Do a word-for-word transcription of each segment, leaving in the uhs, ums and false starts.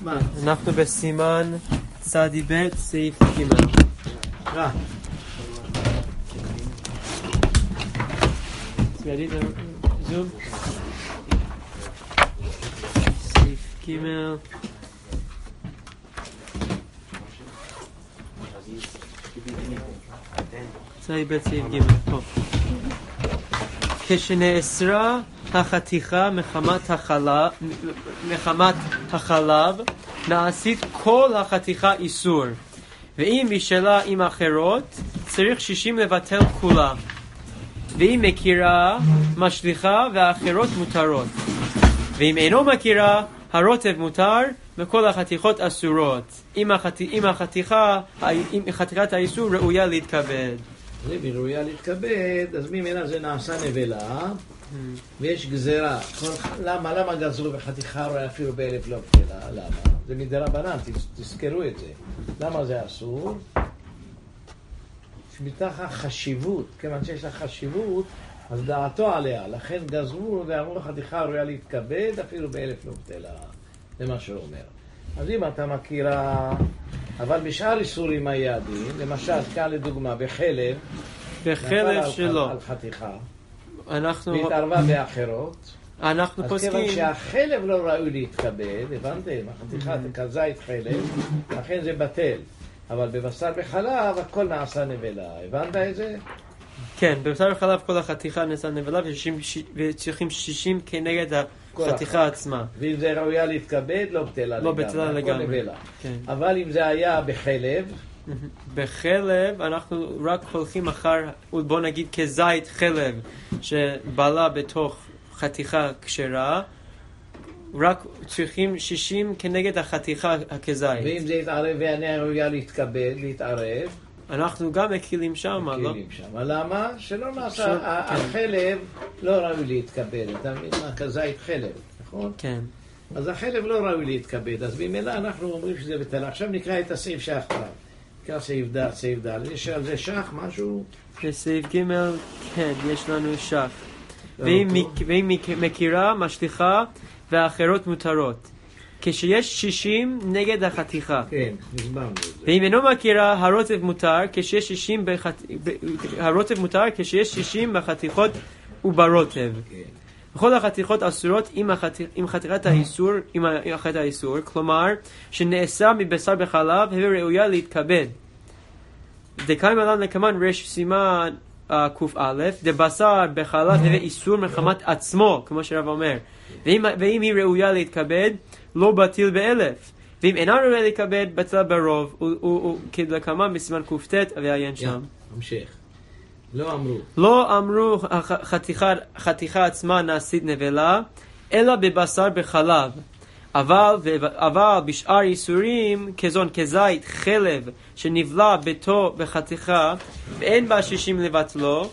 אנחנו בסימן צדי ב' סעיף ג'. אה. סיידית זום. סעיף ג'. צדי ב' סעיף ג'. פה. כשנאסרה החתיכה מחמת החלב, מחמת החלב, נעשית כל החתיכה איסור. ואם בשלה עם אחרות, צריך שישים לבטל כולה. ואם מכירה, משליחה והאחרות מותרות. ואם אינו מכירה, הרוטב מותר וכל החתיכות אסורות. אם, החת... אם החתיכה, אם חתיכת האיסור ראויה להתכבד. אם היא ראויה להתכבד, אז ממנה זה נעשה נבלה, ויש גזרה. למה? למה גזרו בחתיכה רואה אפילו באלף לא בטלה? למה? זה מדרבנן, תזכרו את זה. למה זה אסור? שמתח החשיבות, כיוון שיש לה חשיבות, אז דעתו עליה. לכן גזרו ואמרו חתיכה ראויה להתכבד, אפילו באלף לא בטלה. זה מה שהוא אומר. אז אם אתה מכירה, אבל בשאר איסורים היעדים, למשל, כאן לדוגמה, בחלב, בחלב שלו. על חתיכה, אנחנו... והתערבה באחרות, אנחנו אז פוסקים... כיוון שהחלב לא ראוי להתכבד, הבנתם? החתיכה כזית חלב, לכן זה בטל. אבל בבשר בחלב, הכל נעשה נבלה. הבנת את זה? כן, בבשר בחלב כל החתיכה נעשה נבלה, וצריכים שישים כנגד החתיכה עצמה. ואם זה ראויה להתכבד, לא בטלה לא לגמרי. בטלה לגמרי. כן. אבל אם זה היה בחלב, בחלב אנחנו רק הולכים אחר, בוא נגיד כזית חלב שבעלה בתוך חתיכה כשרה, רק צריכים שישים כנגד החתיכה כזית. ואם זה יתערב ואינה ראויה להתכבד, להתערב, אנחנו גם מקילים שם, לא? מקילים שם. למה? שלא נעשה, החלב לא ראוי להתכבד. אתה מבין מה? כזית חלב, נכון? כן. אז החלב לא ראוי להתכבד. אז במילא אנחנו אומרים שזה בטלה. עכשיו נקרא את הסעיף שח פעם. נקרא סעיף ד', סעיף ד'. יש על זה שח משהו? בסעיף ג' כן, יש לנו שח. ואם מכירה, משליחה והאחרות מותרות. כשיש שישים נגד החתיכה. כן, הסברנו את זה. ואם אינו מכירה, הרוטב מותר, כשיש שישים בחת... הרוטב מותר כשיש שישים בחתיכות וברוטב. כן. בכל החתיכות אסורות עם, החת... עם חתיכת האיסור, עם חתיכת האיסור, כלומר, שנאסר מבשר בחלב, היא ראויה להתכבד. דקאי מלן לקמן רש סימן ק"א, דבשר בחלב היא איסור מחמת עצמו, כמו שרב אומר. ואם, ואם היא ראויה להתכבד, לא בטיל באלף. ואם אינה ראויה להתכבד, בטלה ברוב. וכדלקמן בסימן ק"ט, ועיין שם. המשך. לא אמרו. לא אמרו החתיכה, חתיכה עצמה נעשית נבלה, אלא בבשר בחלב. אבל, אבל בשאר איסורים, כזון, כזית, חלב, שנבלה ביתו בחתיכה, ואין בה שישים לבטלו,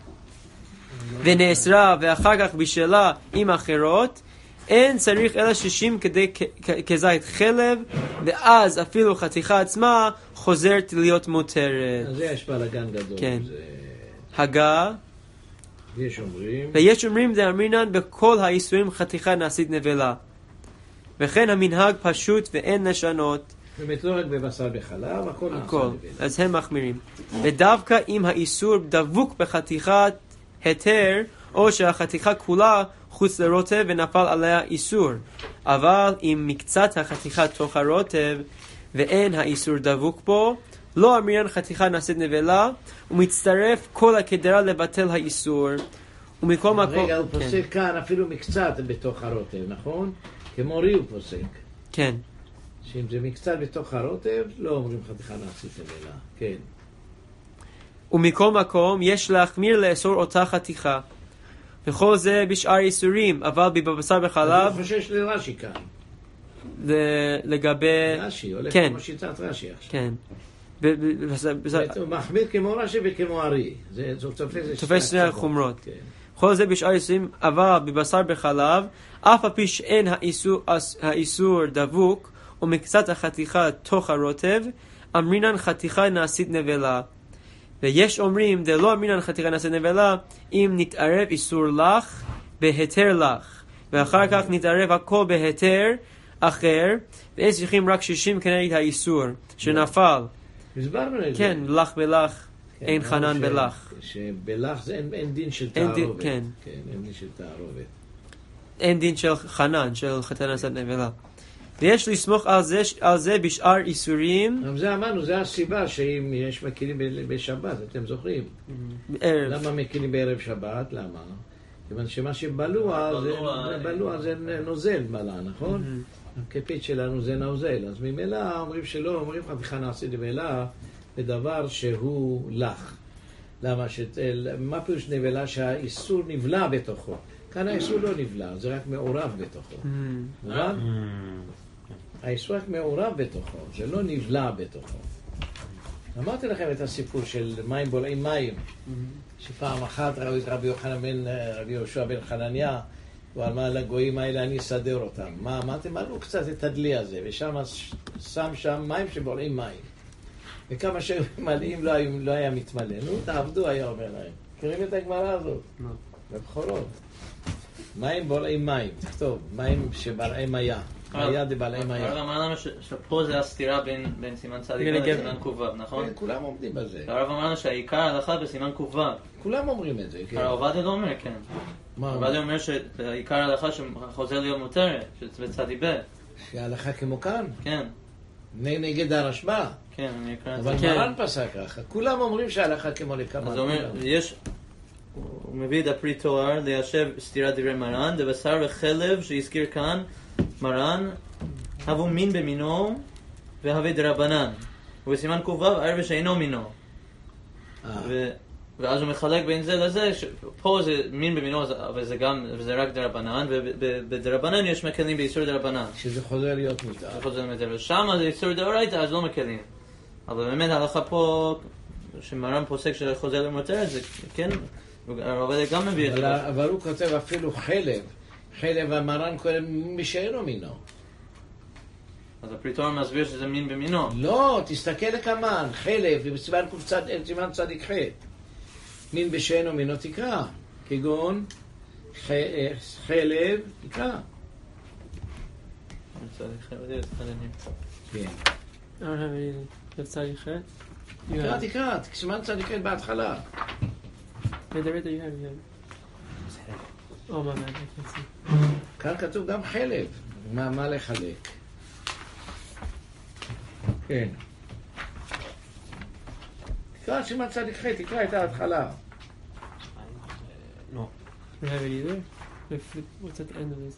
ונאסרה, ואחר כך בשלה עם אחרות, אין צריך אלא שישים כדי כזית חלב, ואז אפילו חתיכה עצמה חוזרת להיות מותרת. אז זה יש בלגן גדול. כן. זה... הגה. יש אומרים. ויש אומרים דאמרינן בכל האיסורים חתיכה נעשית נבלה. וכן המנהג פשוט ואין לשנות. באמת לא רק בבשר בחלב, הכל נעשה נבלה. אז הם מחמירים. ודווקא אם האיסור דבוק בחתיכת היתר, או שהחתיכה כולה חוץ לרוטב ונפל עליה איסור. אבל אם מקצת החתיכה תוך הרוטב ואין האיסור דבוק בו, לא אמרינן חתיכה נעשית נבלה, ומצטרף כל הכדרה לבטל האיסור. ומכל מקום... רגע, הוא פוסק כאן אפילו מקצת בתוך הרוטב, נכון? כמו רי הוא פוסק. כן. שאם זה מקצת בתוך הרוטב, לא אומרים חתיכה נעשית נבלה. כן. ומכל מקום יש להחמיר לאסור אותה חתיכה. וכל זה בשאר איסורים, אבל בבשר בחלב... אני חושש לרש"י כאן. לגבי... רש"י, הולך כן. כמו שיטת רש"י עכשיו. כן. הוא מחמיר כמו רש"י וכמו ארי. זה תופס שני החומרות. כל זה בשאר איסורים, אבל בבשר בחלב, אף הפי שאין האיסור, האיסור דבוק, ומקצת החתיכה תוך הרוטב, אמרינן חתיכה נעשית נבלה. ויש אומרים, דלא אמרינן חתיכה נעשית נבלה, אם נתערב איסור לך, בהיתר לך. ואחר כך נתערב הכל בהיתר, אחר, ואין צריכים רק שישים כנגד האיסור שנפל. הסברנו את זה. כן, לך בלך, כן, אין אמרנו חנן ש- בלך. שבלך זה אין, אין דין של אין דין, תערובת. כן. כן, אין דין של תערובת. אין דין של חנן, של חתן עשת נבלה. ויש לסמוך על זה, על זה בשאר איסורים. גם זה אמרנו, זה הסיבה שאם יש מקילים ב- בשבת, אתם זוכרים? ערב. למה מקילים בערב שבת? למה? כיוון שמה שבלוע זה, בלוע, בלוע זה נוזל מלא, נכון? הכפית שלנו זה נוזל, אז ממילא אומרים שלא, אומרים חתיכה נעשית נבלה בדבר שהוא לך. למה? שת, מה פירוש נבלה? שהאיסור נבלע בתוכו. כאן האיסור לא נבלע, זה רק מעורב בתוכו. מובן? האיסור רק מעורב בתוכו, זה לא נבלע בתוכו. אמרתי לכם את הסיפור של מים בולעים מים, שפעם אחת ראו את רבי יוחנן בן, רבי יהושע בן חנניה, הוא אמר לגויים האלה אני אסדר אותם. מה אמרתם? מלאו קצת את הדלי הזה, ושם שם שם מים שבולעים מים. וכמה שהם מלאים לא, היו, לא היה מתמלא. נו, תעבדו, היה אומר להם. מכירים את הגמרא הזאת? בבחורות. מים בולעים מים, תכתוב, מים שבלעם היה. היה דבלעם היה. הרב אמר לנו שפה זה הסתירה בין סימן צדיק לסימן ק"ו, נכון? כולם עומדים בזה. הרב אמר לנו שהעיקר ההלכה בסימן ק"ו. כולם אומרים את זה, כן. הרב עובדיה לא אומר, כן. הרב עובדיה אומר שהעיקר ההלכה שחוזר להיות מותרת, בצדי ב'. שההלכה כמו כאן? כן. נגד הרשב"א. כן, אני אקרא את זה. אבל מרן פסק ככה. כולם אומרים שההלכה כמו לכמה. אז הוא אומר, יש... הוא מביא את הפרי תואר ליישב סתירת דברי מרן, דבשר וחלב שהזכיר כאן מרן, הבו מין במינו והווה דרבנן. ובסימן ק"ו ערב שאינו מינו. ו... ואז הוא מחלק בין זה לזה, פה זה מין במינו, וזה גם, וזה רק דרבנן, ובדרבנן יש מקלים באיסור דרבנן. שזה חוזר להיות מותר. זה חוזר להיות מותר. ושם זה איסור דאורייתא, אז לא מקלים. אבל באמת ההלכה פה, שמרן פוסק שזה חוזר להיות מותר, זה כן, הרב גם מביא את זה. אבל הוא כותב אפילו חלב. חלב המרן קוראים מי שאינו מינו. אז הפריטור מסביר שזה מין במינו. לא, תסתכל לכמן, חלב, בסימן סימן צדיק ח' מין בשאינו מינו תקרא, כגון חלב תקרא. כן. צדיק ח'? תקרא, תקרא, סימן צדיק ח' בהתחלה. מדברת you have you oh my bad I can't see כאן כתוב גם חלב. מה, מה לחלק? כן. תקרא סימן צדיק ח', תקרא את ההתחלה. no you have it either what's at the end of this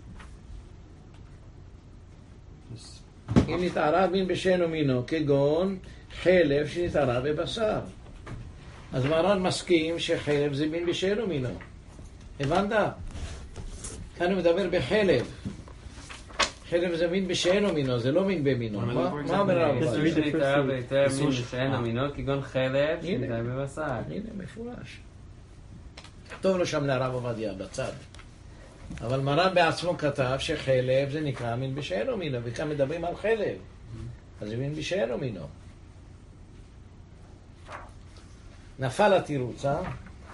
אם נתערב מין בשאינו מינו, כגון חלב שנתערב בבשר. אז מרן מסכים שחלב זה מין בשאינו מינו. הבנת? כאן הוא מדבר בחלב. חלב זה מין בשאינו מינו, זה לא מין במינו. מה אומר הרב? מי שנתערב היתר מין בשאינו מינו, כגון חלב שנתערב בבשר. הנה, מפורש. כתוב לו שם לרב עובדיה בצד. אבל מרן בעצמו כתב שחלב זה נקרא מין בשאינו מינו, וכאן מדברים על חלב. אז זה מין בשאינו מינו. נפל התירוץ, אה?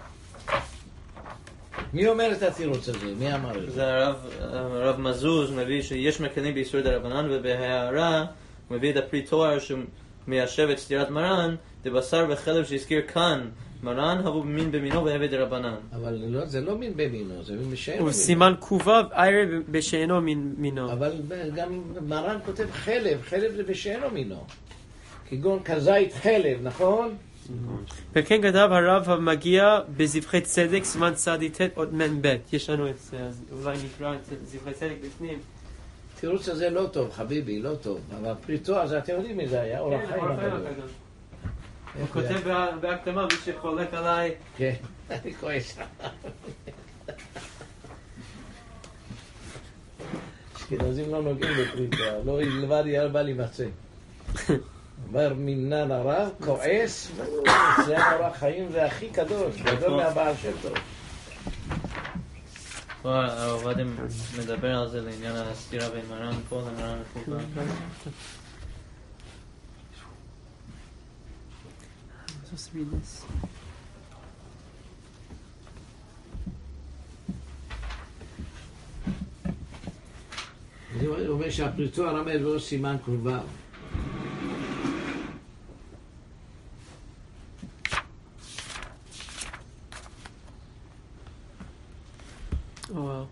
מי אומר את התירוץ הזה? מי אמר את זה? זה הרב, הרב מזוז מביא שיש מקלים באיסור דרבנן, ובהערה הוא מביא את הפרי תואר שמיישב את סתירת מרן, דבשר וחלב שהזכיר כאן מרן, הבו מין במינו והווה דרבנן. אבל לא, זה לא מין במינו, זה מין בשאינו מינו. וסימן ק"ו ערב בשאינו מינו. אבל גם מרן כותב חלב, חלב זה בשאינו מינו. כגון כזית חלב, נכון? וכן כתב הרב המגיע בזבחי צדק סימן צדיק ט' עוד מן ב'. יש לנו את זה, אז אולי נקרא את זבחי צדק בפנים. תירוץ הזה לא טוב, חביבי, לא טוב. אבל פרי תואר, זה אתם יודעים מי זה היה, אור החיים הגדול. הוא כותב בהקדמה, מי שחולק עליי. כן, אני כועס. אשכנזים לא נוגעים בפרי תואר, לא לבד ירבה להימצא. אומר מינן הרב, כועס, זה אור החיים, זה הכי קדוש, גדול מהבעל של טוב. פה הרב עובדיה מדבר על זה לעניין הסתירה בין מרן פה למרן ק"ו. Let's read this. הוא אומר שהפריטו הרמז ולא סימן קרובה. וואו.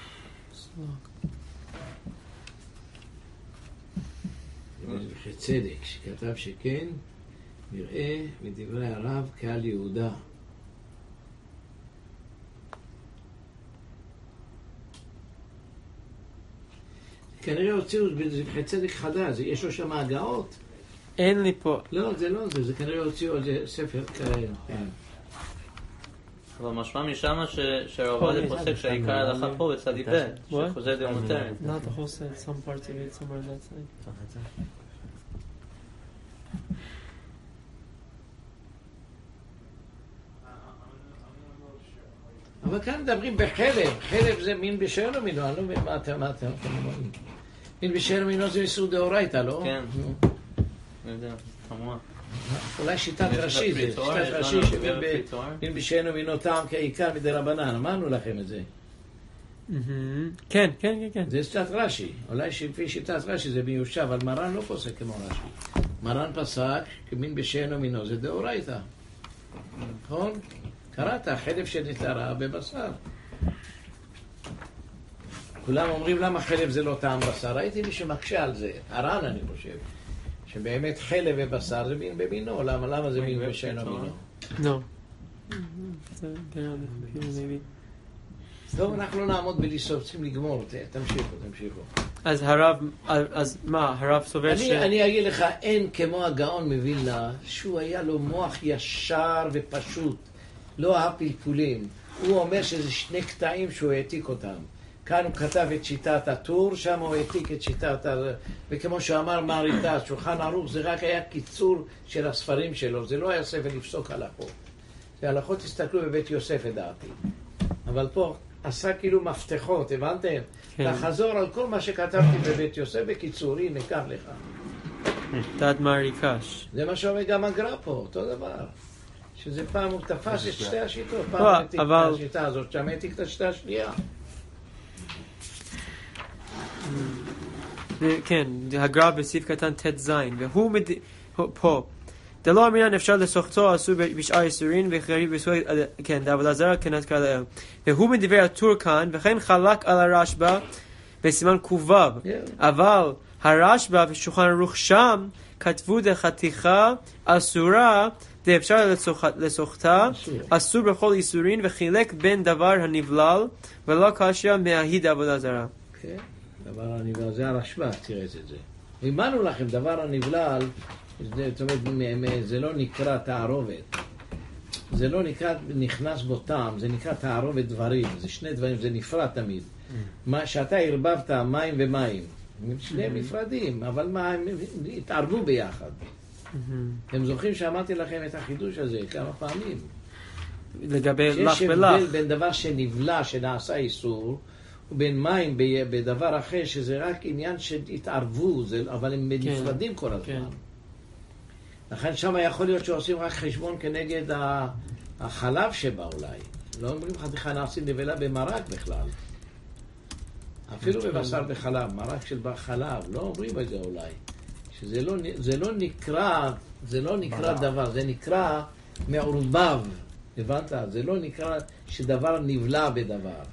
צדק, שכתב שכן, נראה מדברי הרב קהל יהודה. כנראה הוציאו בזבחי צדק חדש, יש לו שם הגאות? אין לי פה. לא, זה לא זה, זה כנראה הוציאו על זה ספר כאלה. אבל משמע משם שהרב עובדיה פוסק שהעיקר ההלכה פה בצדי ב' שחוזה דיום מותרת. Not the whole set, some parts of it, somewhere on that side. אבל כאן מדברים בחלב, חלב זה מין בשאר מינו, אני לא מבין מה אתם אומרים. מין בשאר מינו זה איסור דאורייתא, לא? כן. אני יודע, כמובן. אולי שיטת רש"י זה, שיטת רש"י שמין בשאר מינו טעם כעיקר מדי רבנן, אמרנו לכם את זה. כן, כן, כן, כן. זה שיטת רש"י, אולי לפי שיטת רש"י זה מיושב, אבל מרן לא פוסק כמו רש"י. מרן פסק כמין בשאר מינו זה דאורייתא. נכון? קראת, חלב שנתערה בבשר. כולם אומרים למה חלב זה לא טעם בשר. ראיתי מי שמקשה על זה, הר"ן אני חושב, שבאמת חלב ובשר זה מין במינו. למה, למה זה מין בשאינו מינו? לא. טוב, אנחנו לא נעמוד בליסוף, צריכים לגמור. תמשיכו, תמשיכו. אז הרב, אז מה, הרב סובר ש... אני אגיד לך, אין כמו הגאון מווילנה, שהוא היה לו מוח ישר ופשוט. לא הפלפולים. הוא אומר שזה שני קטעים שהוא העתיק אותם. כאן הוא כתב את שיטת הטור, שם הוא העתיק את שיטת ה... וכמו שאמר מריטה, שולחן ערוך זה רק היה קיצור של הספרים שלו, זה לא היה ספר לפסוק הלכות. זה הלכות תסתכלו בבית יוסף לדעתי. אבל פה עשה כאילו מפתחות, הבנתם? כן. תחזור על כל מה שכתבתי בבית יוסף בקיצור, הנה, קח לך. דעת מריקש. זה מה שאומר גם הגר"א פה, אותו דבר. שזה פעם הוא תפס את שתי השיטות, פעם לא, הוא העתיק אבל... את השיטה הזאת, שם העתיק את השיטה השנייה. כן, הגר"א בסעיף קטן ט' זין, והוא מד... פה, דלא אמרינן אפשר לסוחתו עשו בשאר איסורין וכי בסוי, כן, דעבודה זרה כנת קרא לאל. והוא מדבר הטור כאן, וכן חלק על הרשב"א בסימן קובב, אבל הרשב"א ושולחן ערוך שם כתבו דחתיכה אסורה דאפשר לסוחתה, אסור בכל איסורין וחילק בין דבר הנבלל ולא קשיא מההיא דעבודה זרה. כן, דבר הנבלל, זה הרשב"א, תראה את זה. אמרנו לכם, דבר הנבלל, זאת אומרת, זה לא נקרא תערובת. זה לא נקרא נכנס בו טעם, זה נקרא תערובת דברים. זה שני דברים, זה נפרד תמיד. מה שאתה הרבבת מים ומים, שניהם נפרדים, אבל מה, הם התערבו ביחד. אתם זוכרים שאמרתי לכם את החידוש הזה כמה פעמים? לגבי לך שיש ולך. הבדל בין דבר שנבלע, שנעשה איסור, ובין מים בדבר אחר, שזה רק עניין שהתערבו, אבל הם נפרדים כל הזמן. לכן שם יכול להיות שעושים רק חשבון כנגד החלב שבה אולי. לא אומרים חתיכה נעשים נבלה במרק בכלל. אפילו בבשר בחלב, מרק של חלב, לא אומרים את זה אולי. שזה לא, זה לא נקרא, זה לא נקרא דבר, זה נקרא מעורבב. הבנת? זה לא נקרא שדבר נבלע בדבר.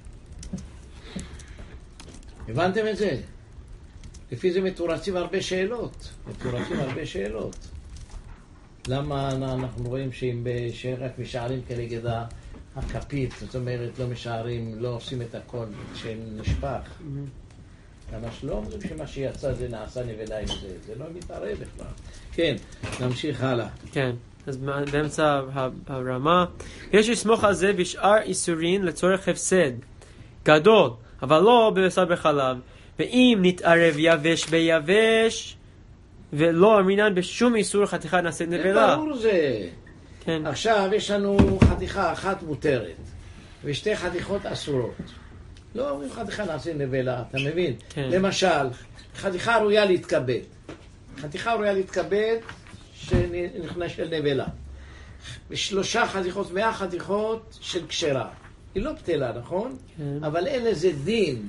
הבנתם את זה? לפי זה מתורצים הרבה שאלות. מתורצים הרבה שאלות. למה אנחנו רואים שאם רק משערים כנגד הכפית, זאת אומרת, לא משערים, לא עושים את הכל שנשפך. למה שלא אומרים שמה שיצא זה נעשה נבלה עם זה, זה לא מתערב בכלל. כן, נמשיך הלאה. כן, אז באמצע הרמה, יש לסמוך על זה בשאר איסורין לצורך הפסד גדול, אבל לא בבשר בחלב. ואם נתערב יבש ביבש, ולא אמרינן בשום איסור חתיכה נעשית נבלה. ברור זה. כן. עכשיו יש לנו חתיכה אחת מותרת, ושתי חתיכות אסורות. לא אומרים חתיכה נעשית נבלה, אתה מבין? כן. למשל, חתיכה ראויה להתכבד. חתיכה ראויה להתכבד שנכנס של נבלה. ושלושה חתיכות, מאה חתיכות של כשרה. היא לא פתלה, נכון? כן. אבל אין לזה דין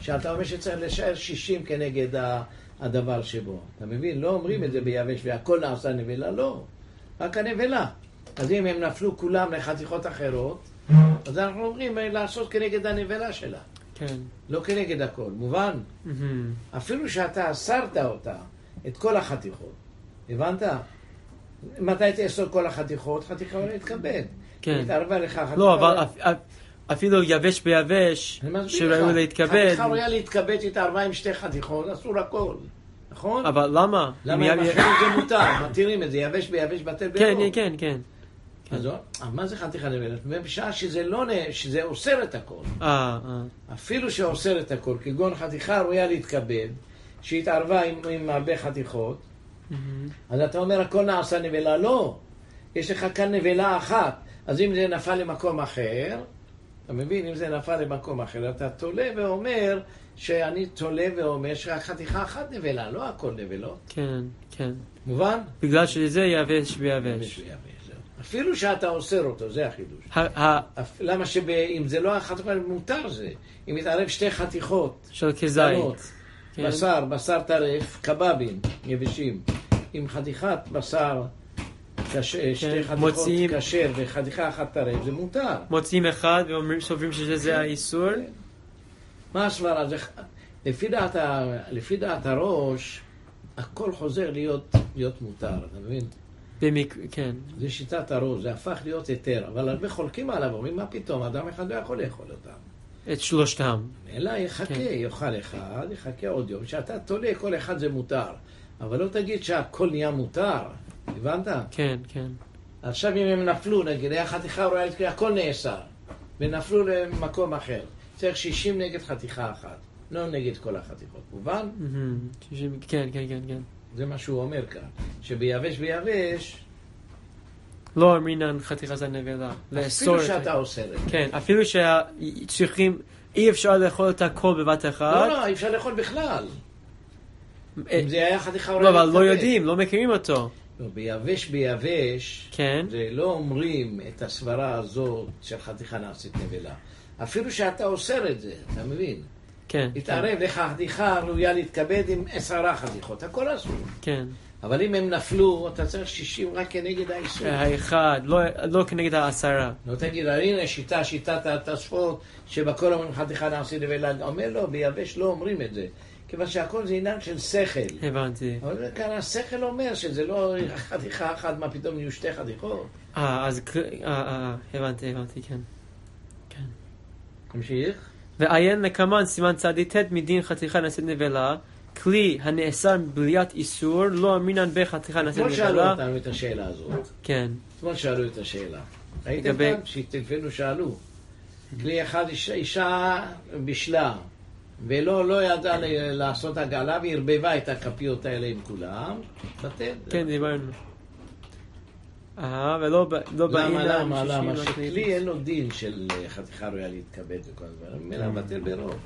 שאתה אומר שצריך לשער שישים כנגד הדבר שבו. אתה מבין? לא אומרים את זה ביבש והכל נעשה נבלה, לא. רק הנבלה. אז אם הם נפלו כולם לחתיכות אחרות, אז אנחנו אומרים לעשות כנגד הנבלה שלה. כן. לא כנגד הכל, מובן? אפילו שאתה אסרת אותה, את כל החתיכות. הבנת? מתי תאסור כל החתיכות? חתיכה לא יתכבד. כן. התערבה לך חתיכה. לא, אבל אפילו יבש ביבש, שראו להתכבד. חתיכה רואה להתכבד, התערבה עם שתי חתיכות, אסור הכל. נכון? אבל למה? למה אם אחרת זה מותר? מתירים את זה, יבש ביבש בטל ברוב. כן, כן, כן. אז מה זה חתיכה נבלת? בשעה שזה לא, שזה אוסר את הכל. אה, אה. אפילו שאוסר את הכל, כגון חתיכה ראויה להתכבד, שהתערבה עם, עם הרבה חתיכות, אז אתה אומר הכל נעשה נבלה, לא. יש לך כאן נבלה אחת, אז אם זה נפל למקום אחר, אתה מבין? אם זה נפל למקום אחר, אתה תולה ואומר שאני תולה ואומר שחתיכה אחת נבלה, לא הכל נבלות. כן, כן. מובן? בגלל שזה יבש ביבש. אפילו שאתה אוסר אותו, זה החידוש. למה שאם זה לא החתיכה, מותר זה. אם יתערב שתי חתיכות, של כזית, בשר, בשר טרף, קבבים, יבשים, עם חתיכת בשר, שתי חתיכות כשר וחתיכה אחת טרף, זה מותר. מוצאים אחד וסוברים שזה האיסור? מה הסברה? לפי דעת הראש, הכל חוזר להיות מותר, אתה מבין? במק... כן. זה שיטת הראש, זה הפך להיות היתר, אבל הרבה חולקים עליו, אומרים, מה פתאום, אדם אחד לא יכול לאכול אותם. את שלושתם. אלא יחכה, כן. יאכל אחד, יחכה עוד יום. כשאתה תולה, כל אחד זה מותר. אבל לא תגיד שהכל נהיה מותר. הבנת? כן, כן. עכשיו אם הם נפלו, נגיד, היה חתיכה רואה, הכל נאסר. ונפלו למקום אחר. צריך שישים נגד חתיכה אחת. לא נגד כל החתיכות. מובן? שישים, כן, כן, כן, כן. זה מה שהוא אומר כאן. שביבש ביבש... לא אמרינן חתיכה זה נבלה. אפילו שאתה עושה את זה. כן, אפילו שצריכים... אי אפשר לאכול את הכל בבת אחת. לא, לא, אי אפשר לאכול בכלל. אם זה היה חתיכה... לא, אבל לא יודעים, לא מכירים אותו. לא, ביבש ביבש... כן. זה לא אומרים את הסברה הזאת של חתיכה נעשית נבלה. אפילו שאתה אוסר את זה, אתה מבין? כן. התערב לך חתיכה ראויה להתכבד עם עשרה חתיכות, הכל אסור. כן. אבל אם הם נפלו, אתה צריך שישים רק כנגד האיסור. האחד, לא, לא כנגד העשרה. לא תגיד, הנה שיטה, שיטת התוספות, שבכל אומרים חתיכה נעשית נבלה. אומר לו, ביבש לא אומרים את זה. כיוון שהכל זה עניין של שכל. הבנתי. אבל כאן השכל אומר שזה לא חתיכה אחת, מה פתאום יהיו שתי חתיכות. אה, אז, אה, אה, הבנתי, הבנתי, כן. כן. תמשיך. ועיין לקמן סימן צדי תת מדין חתיכה נעשית נבלה, כלי הנאסר בליית איסור, לא אמינן בחתיכה נעשית נבלה. אתמול שאלו אותנו את השאלה הזאת. כן. אתמול שאלו את השאלה. ראיתם כאן? שטלפנו שאלו. כלי אחד אישה, אישה בשלה, ולא לא ידעה לעשות הגעלה, והרבבה את הכפיות האלה עם כולם. בטל. כן, דיברנו. אה, ולא בעינם. למה, למה, למה? שכלי אין לו דין של חתיכה ראויה להתכבד וכל הדברים. מילא בטל ברוב.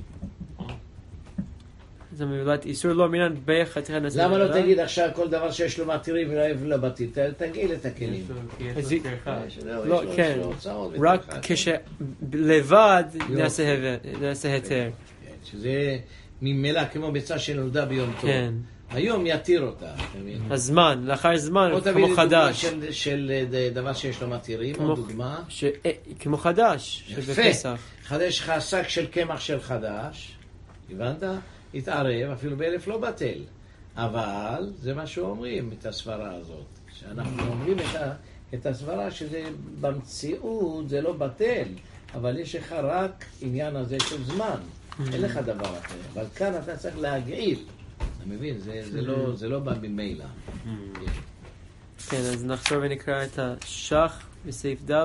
זה מבלת איסור לא אמינן בחתיכה נעשית נבלה. למה לא תגיד עכשיו כל דבר שיש לו מתירים ולא בטיל? תגיל את הכלים. לא, כן. רק כשלבד נעשה היתר. שזה ממילא כמו ביצה שנולדה ביום טוב. כן. היום יתיר אותה. הזמן, לאחר זמן, כמו חדש. או תביא דוגמה של דבר שיש לו מתירים, או דוגמה. כמו חדש, שבפסח. חדש לך שק של קמח של חדש, הבנת? התערב, אפילו באלף לא בטל. אבל זה מה שאומרים, את הסברה הזאת. שאנחנו אומרים את, ה, את הסברה שזה במציאות, זה לא בטל. אבל יש לך רק עניין הזה של זמן. אין לך דבר אחר. אבל כאן אתה צריך להגעיל. אתה מבין? זה, זה, לא, זה לא בא ממילא. כן, אז נחזור ונקרא את השח בסעיף ד'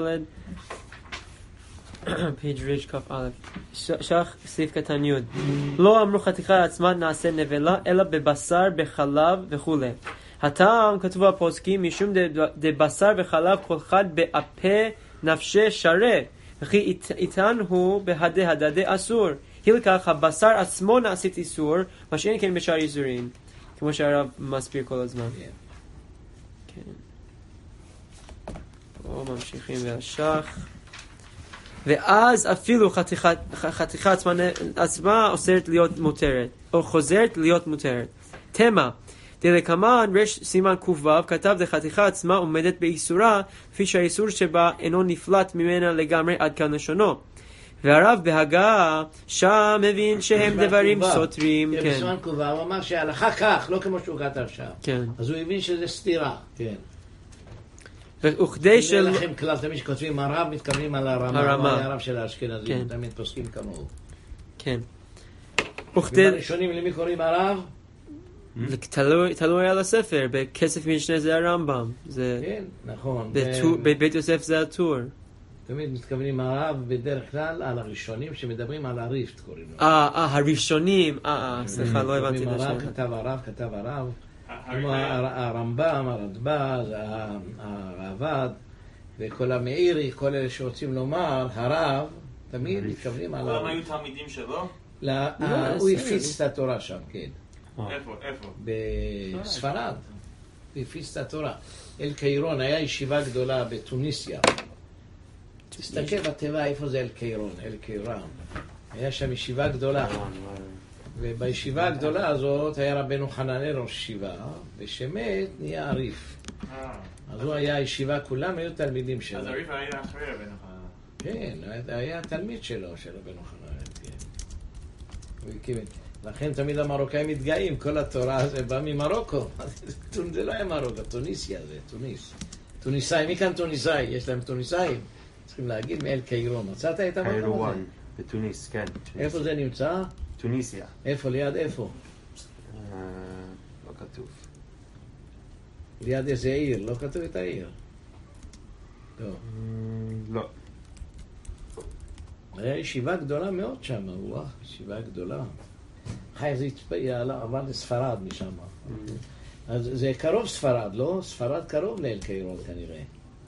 פייג' ריש כף א' שח סעיף קטן י' לא אמרו חתיכה עצמה נעשה נבלה אלא בבשר, בחלב וכו'. הטעם כתוב בפוסקים משום דבשר וחלב כל אחד באפה נפשי שרה וכי איתן הוא בהדה הדדה אסור. הלקח הבשר עצמו נעשית איסור מה שאין כן בשאר איסורים כמו שהרב מסביר כל הזמן. כן. פה ממשיכים והשח ואז אפילו חתיכת, חתיכה עצמה, עצמה אוסרת להיות מותרת, או חוזרת להיות מותרת. תמה, דלקמן רש סימן קובב כתב דחתיכה עצמה עומדת באיסורה, כפי שהאיסור שבה אינו נפלט ממנה לגמרי עד כאן לשונו. והרב בהגה שם מבין שהם דברים סותרים. כן, בסימן קובב הוא אמר שההלכה כך, לא כמו שהוא כתב שם. כן. אז הוא הבין שזה סתירה. כן. וכדי של... זה לכם כלל, תמיד שכותבים הרב מתכוונים על הרמה, הרמה. הרב של האשכנזים, כן. תמיד פוסקים כמוהו. כן. וכדי... ובראשונים למי קוראים הרב? תלוי, תלוי על הספר, בכסף משנה זה הרמב"ם, זה... כן, נכון. בטור- בבית יוסף זה הטור. תמיד מתכוונים הרב בדרך כלל על הראשונים שמדברים על הריפט קוראים לו. אה, אה, הראשונים, אה, אה, סליחה, לא הבנתי את הרב, השאלה. כתב הרב, כתב הרב. כמו הרמב"ם, הרדב"ז, הרעב"ד וכל המאירי, כל אלה שרוצים לומר, הרב, תמיד מתכוונים על הרב. כולם היו תלמידים שלו? הוא הפיץ את התורה שם, כן. איפה? איפה? בספרד. הוא הפיץ את התורה. אל קיירון, היה ישיבה גדולה בתוניסיה. תסתכל בתיבה איפה זה אל קיירון, אל קיירון. היה שם ישיבה גדולה. ובישיבה הגדולה הזאת היה רבנו חננאל ראש ישיבה, ושמת נהיה עריף. אז הוא היה ישיבה, כולם היו תלמידים שלו. אז עריף היה אחרי רבנו חננאל. כן, היה תלמיד שלו, של רבנו חננאל, כן. הוא הקים את... לכן תמיד המרוקאים מתגאים, כל התורה הזה בא ממרוקו. זה לא היה מרוקו, טוניסיה זה, טוניס. טוניסאי, מי כאן טוניסאי? יש להם טוניסאים. צריכים להגיד מאל קיירון. מצאת את המקום הזה? קיירואן, בתוניס, כן. איפה זה נמצא? טוניסיה. איפה? ליד איפה? לא כתוב. ליד איזה עיר? לא כתוב את העיר. לא. לא. היה ישיבה גדולה מאוד שם, וואו, ישיבה גדולה. אחרי זה עבר לספרד משם. אז זה קרוב ספרד, לא? ספרד קרוב לאל קיירון כנראה.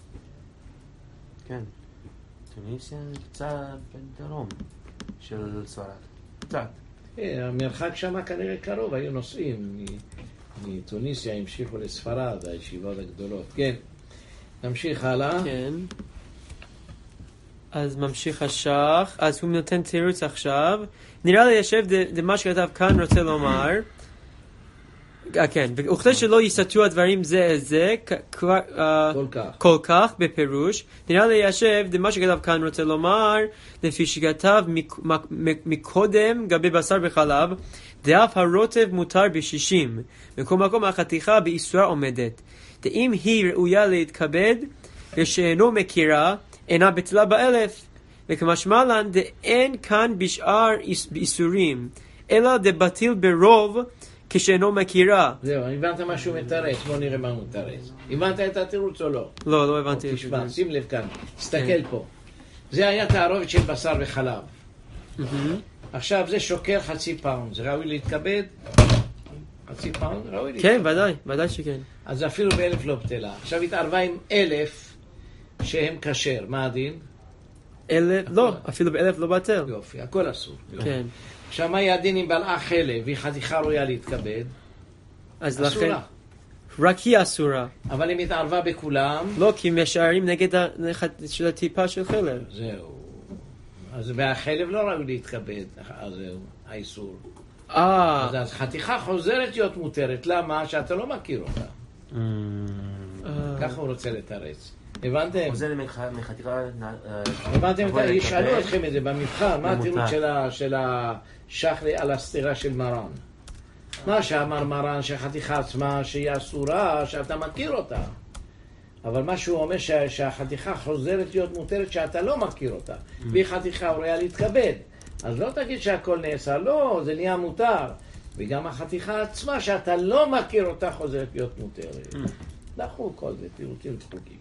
כן. טוניסיה קצת בדרום של ספרד. קצת. המרחק שם כנראה קרוב, היו נוסעים מטוניסיה, המשיכו לספרד, הישיבות הגדולות. כן, נמשיך הלאה. כן. אז ממשיך השח, אז הוא נותן תירוץ עכשיו. נראה לי ישב דמה שכתב כאן רוצה לומר. אה, כן, וכדי שלא יסתרו הדברים זה את זה, כבר, כל כך. כל כך בפירוש, נראה לי ישב דמה שכתב כאן רוצה לומר, לפי שכתב מקודם גבי בשר וחלב, דאף הרוטב מותר בשישים, מקום מקום החתיכה באיסורה עומדת. דאם היא ראויה להתכבד, ושאינו מכירה, אינה בטלה באלף, וכמשמע לן דאין כאן בשאר איסורים, אלא דבטיל ברוב, כשאינו מכירה. זהו, הבנת משהו מתרץ, בוא נראה מה הוא מתרץ. הבנת את התירוץ או לא? לא, לא הבנתי. תשמע, שים לב כאן, תסתכל פה. זה היה תערובת של בשר וחלב. עכשיו זה שוקר חצי פאונד, זה ראוי להתכבד? חצי פאונד? ראוי להתכבד. כן, ודאי, ודאי שכן. אז אפילו באלף לא בטלה. עכשיו התערבה עם אלף שהם כשר, מה הדין? אלף, לא, אפילו באלף לא בטל. יופי, הכל אסור. כן. עכשיו מה יהיה הדין אם בלעה חלב והיא חתיכה ראויה להתכבד? אז לכן, אסורה. רק היא אסורה. אבל אם התערבה בכולם... לא, כי משערים נגד ה- של הטיפה של חלב. זהו. אז והחלב לא ראוי להתכבד, אז זהו, האיסור. אה, אז, אז חתיכה חוזרת להיות מותרת, למה? שאתה לא מכיר אותה. ככה הוא רוצה לתרץ. הבנתם? זה מחתיכה... הבנתם? ישאלו אתכם את זה במבחן, מה התירוץ של השח על הסתירה של מרן? מה שאמר מרן שהחתיכה עצמה שהיא אסורה, שאתה מכיר אותה. אבל מה שהוא אומר שהחתיכה חוזרת להיות מותרת שאתה לא מכיר אותה. והיא חתיכה ראויה להתכבד. אז לא תגיד שהכל נעשה, לא, זה נהיה מותר. וגם החתיכה עצמה שאתה לא מכיר אותה חוזרת להיות מותרת. דחו כל זה, תירוצים דחוקים.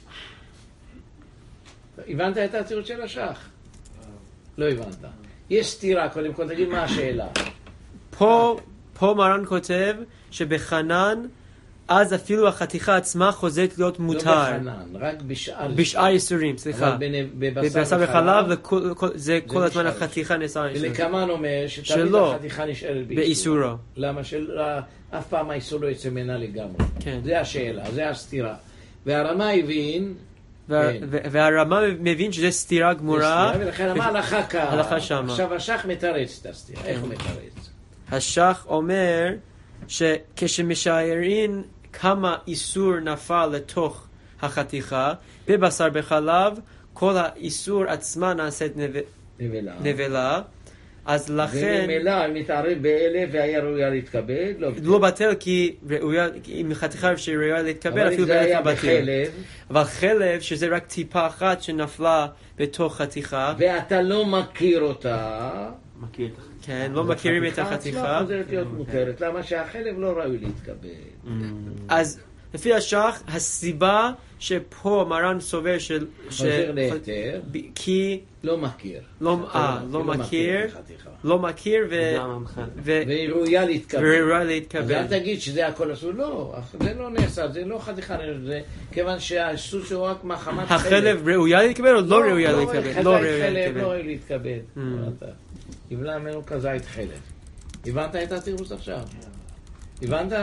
הבנת את התירוץ של השח? לא הבנת. יש סתירה, קודם כל תגיד מה השאלה. פה, פה מרן כותב שבחנן, אז אפילו החתיכה עצמה חוזרת להיות מותר. לא בחנן, רק בשאר... בשאר איסורים, סליחה. אבל בבשר וחלב, וחלב, זה כל הזמן בשאר החתיכה נעשה איסורים. ולכמן אומר שתמיד שלא. החתיכה נשארת באיסורו. למה שאף פעם האיסור לא יצא ממנה לגמרי. כן. זה השאלה, זה הסתירה. והרמה הבין וה- כן. ו- והרמה מבין שזה סתירה גמורה. ולכן אמר הלכה כאן. הלכה שמה. עכשיו השח מתרץ את הסתירה. איך הוא מתרץ? השח אומר שכשמשערים כמה איסור נפל לתוך החתיכה, בבשר בחלב, כל האיסור עצמה נעשית נב- נבלה. נבלה, אז לכן וממילא אם נתערב באלה והיה ראויה להתכבד, לא בטל. לא בטל כי ראויה, אם חתיכה שראויה להתקבל אבל אם אפילו זה באלף היה לא בטל. בחלב, אבל חלב שזה רק טיפה אחת שנפלה בתוך חתיכה, ואתה לא מכיר אותה, מכיר את החתיכה. כן, לא מכירים את החתיכה החתיכה, עצמה חוזרת להיות מותרת. למה שהחלב לא ראוי להתכבד? אז לפי השח, הסיבה שפה מרן סובר של... חוזר ש- להיתר, ב- כי לא מכיר. לא, אתה אה, לא מכיר, את החתיכה. לא מכיר ו... גם המחל. ו... והיא ראויה להתכבד. וראויה אז להתקבל. אל תגיד שזה הכל אסור, לא, זה לא נעשה, זה לא חתיכה, זה כיוון שהאיסור שהוא רק מחמת החלב ראויה להתקבל או לא ראויה להתקבל? לא לא ראויה ראויה חלב, לא להתקבל. ראוי להתכבד. Mm. אתה- יבלע ממנו כזית חלב. הבנת את התירוץ עכשיו? הבנת?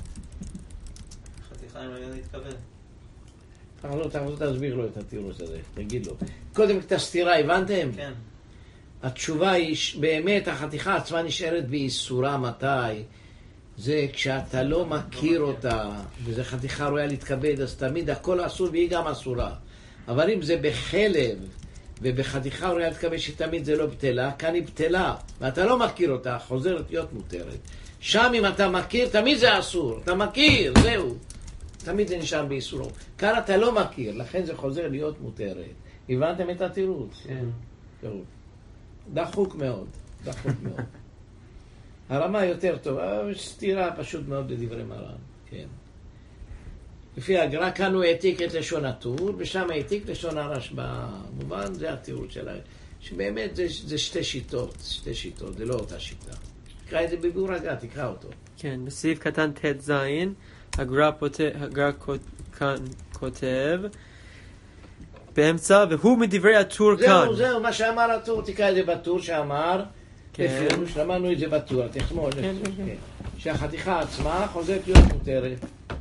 חתיכה אם היה להתכוון. תחזור, תחזור, תסביר לו את התירוץ הזה, תגיד לו. קודם את הסתירה, הבנתם? כן. התשובה היא באמת החתיכה עצמה נשארת באיסורה מתי? זה כשאתה לא מכיר אותה, וזו חתיכה ראויה להתכבד, אז תמיד הכל אסור והיא גם אסורה. אבל אם זה בחלב ובחתיכה ראויה להתכבד שתמיד זה לא בטלה, כאן היא בטלה, ואתה לא מכיר אותה, חוזרת להיות מותרת. שם אם אתה מכיר, תמיד זה אסור, אתה מכיר, זהו. תמיד זה נשאר באיסורו. כאן אתה לא מכיר, לכן זה חוזר להיות מותרת. הבנתם את התירוץ? כן. תראו. דחוק מאוד, דחוק מאוד. הרמה יותר טובה, אבל סתירה פשוט מאוד בדברי מרן, כן. לפי הגר"א כאן הוא העתיק את לשון הטור, ושם העתיק לשון הרשב"א. מובן, זה התירוץ שלהם. שבאמת זה, זה שתי שיטות, שתי שיטות, זה לא אותה שיטה. תקרא את זה בביאור הגר"א, תקרא אותו. כן, בסעיף קטן ט"ז, הגר"א פות- הגר"א כות- כאן כותב באמצע, והוא מדברי הטור כאן. זהו, זהו, מה שאמר הטור, תקרא את זה בטור שאמר, כן. בפירוש, למדנו את זה בטור, תחמור, כן, כן, כן. שהחתיכה עצמה חוזרת להיות מותרת.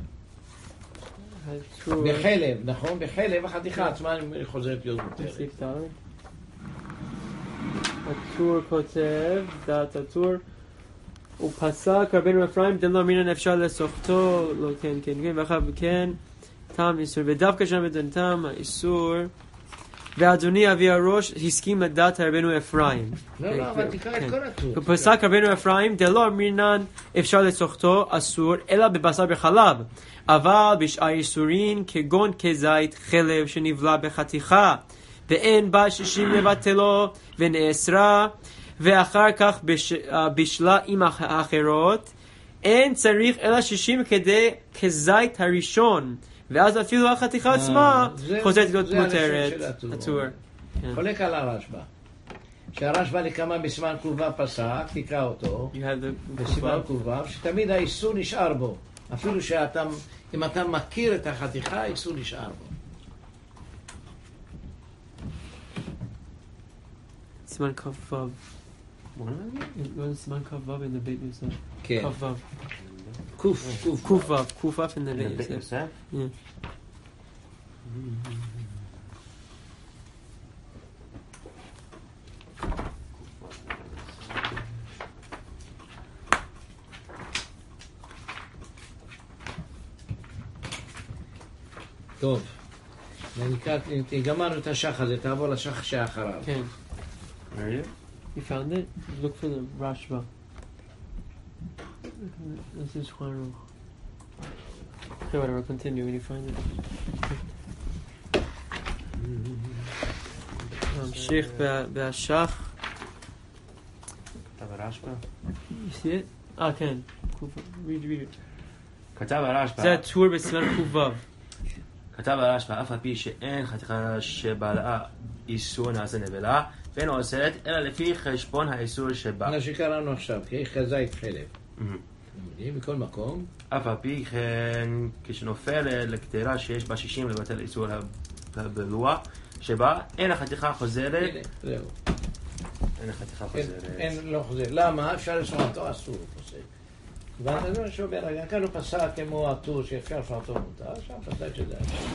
הטור- בחלב, נכון? בחלב החתיכה עצמה חוזרת להיות מותרת. בסעיף ד'. הטור כותב, דעת הטור, הוא פסק רבנו אפרים דלא אמרינן אפשר לסוחתו, לא כן כן כן, ואחר כן, טעם איסור, ודווקא שם בדנתם האיסור, ואדוני אבי הראש הסכים לדעת רבנו אפרים. לא, לא, אבל תקרא את כן. כל הטור. הוא פסק רבנו אפרים דלא אמרינן אפשר לסוחתו אסור, אלא בבשר בחלב, אבל בשאר איסורים כגון כזית חלב שנבלע בחתיכה, ואין בה שישים לבטלו ונאסרה, ואחר כך בש... בשלה עם האחרות, אין צריך אלא שישים כדי כזית הראשון, ואז אפילו החתיכה עצמה זה- חוזרת להיות זה הלשון מותרת. של הטור. הטור. כן. חולק על הרשב"א. שהרשב"א לכמה בסימן ק"ו פסק, תקרא אותו, You have the בסימן ק"ו, שתמיד האיסור נשאר בו. אפילו שאתה, אם אתה מכיר את החתיכה, האיסור נשאר בו. סימן כ"ו. לא סימן כ"ו in the בית יוסף. כן. כ"ו. קוף, קוף. כ"ו. כ"ו in the בית בית יוסף. יוסף? Yeah. טוב. ונקרא, גמרנו את השח הזה, תעבור לשח שאחריו. כן. Where are you? You found it? Look for the Rashba. This is Juan Ruch. Okay, whatever, continue when you find it. נמשיך בהשח. כתב הרשב"א? You see it? אה, כן. read, read it. כתב הרשב"א. זה הטור בסימן ק"ו. כתב הרשב"א, אף על פי שאין חתיכה שבעלה איסור נעשה נבלה, ואין אוסרת, אלא לפי חשבון האיסור שבה. מה שקראנו עכשיו, כי חזית חלב. מהמם. יודעים, מכל מקום. אף על פי כן, כשנופל לקטרה שיש בה שישים לבטל איסור הבלוע, שבה אין החתיכה חוזרת, הנה, זהו. אין החתיכה אין, חוזרת. אין, לא חוזר. למה? אפשר לשמעתו אסור, הוא פוסק. ואתה זה מה שאומר, גם כאן הוא פסק כמו הטור שאפשר לשמעתו מותר, שם פסק שזה אסור.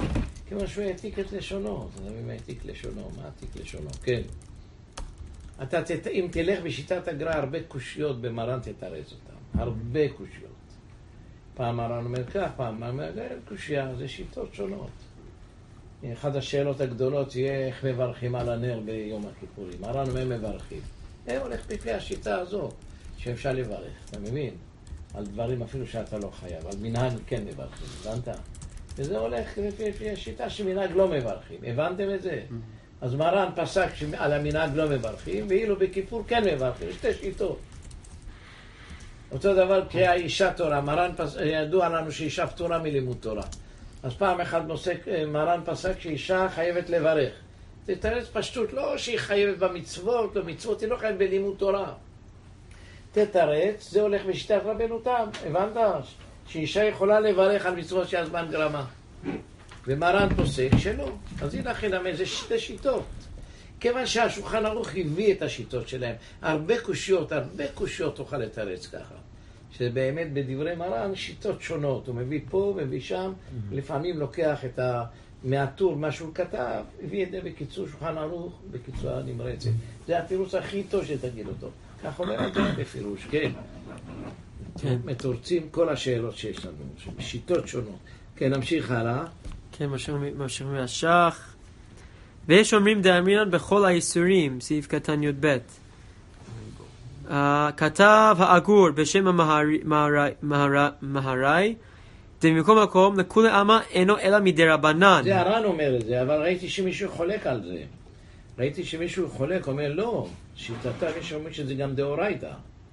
כיוון שהוא העתיק את לשונו, אתה מבין, העתיק לשונו, מה העתיק לשונו? כן. אתה, תת... אם תלך בשיטת הגר"א, הרבה קושיות במרן תתרץ אותם, הרבה קושיות. פעם מרן אומר כך, פעם מרן אומר, אין קושייה, זה שיטות שונות. אחת השאלות הגדולות יהיה איך מברכים על הנר ביום הכיפורים. מרן אומר מברכים. הם הולך בפי השיטה הזאת, שאפשר לברך, אתה מבין? על דברים אפילו שאתה לא חייב, על מנהג כן מברכים, הבנת? וזה הולך לפי השיטה שמנהג לא מברכים, הבנתם את זה? אז מרן פסק על המנהג לא מברכים, ואילו בכיפור כן מברכים, שתי שיטות. אותו דבר כשהאישה תורה, מרן פסק, ידוע לנו שאישה פטורה מלימוד תורה. אז פעם אחת נוסק, מרן פסק שאישה חייבת לברך. זה תרץ פשטות, לא שהיא חייבת במצוות, במצוות היא לא חייבת בלימוד תורה. תתרץ, זה הולך בשיטת רבנו תם, הבנת? שאישה יכולה לברך על מצוות של הזמן גרמה. ומרן פוסק שלא. אז הנה חינם, זה שתי שיטות. כיוון שהשולחן ערוך הביא את השיטות שלהם, הרבה קושיות, הרבה קושיות תוכל לתרץ ככה. שבאמת בדברי מרן שיטות שונות, הוא מביא פה, מביא שם, לפעמים לוקח את ה... מהטור, מה שהוא כתב, הביא את זה בקיצור שולחן ערוך, בקיצור הנמרצת. זה התירוץ הכי טוב שתגיד אותו. כך אומר את זה בפירוש, כן. כן. מתורצים כל השאלות שיש לנו, שיטות שונות. כן, נמשיך הלאה. כן, ממשיכים מהשח. ויש אומרים דאמרינן בכל האיסורים, סעיף קטן י"ב. Uh, כתב האגור בשם המהראי, במקום מקום, לכולי עלמא אינו אלא מדרבנן. זה הר"ן אומר את זה, אבל ראיתי שמישהו חולק על זה. ראיתי שמישהו חולק, אומר לא, שיטתה יש אומרים שזה גם דאורייתא.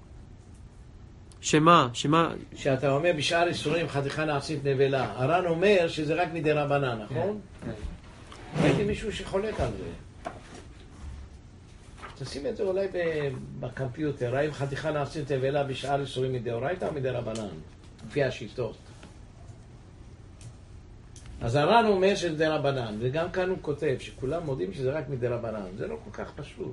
שמה? שמה? שאתה אומר בשאר איסורים חתיכה נעשית נבלה. הר"ן אומר שזה רק מדרבנן, נכון? כן. ראיתי מישהו שחולק על זה. תשים את זה אולי בקמפיוטר, האם חתיכה נעשית נבלה בשאר איסורים מדאורייתא או מדרבנן? לפי השיטות. אז הר"ן אומר שזה דרבנן, וגם כאן הוא כותב שכולם מודים שזה רק מדרבנן. זה לא כל כך פשוט.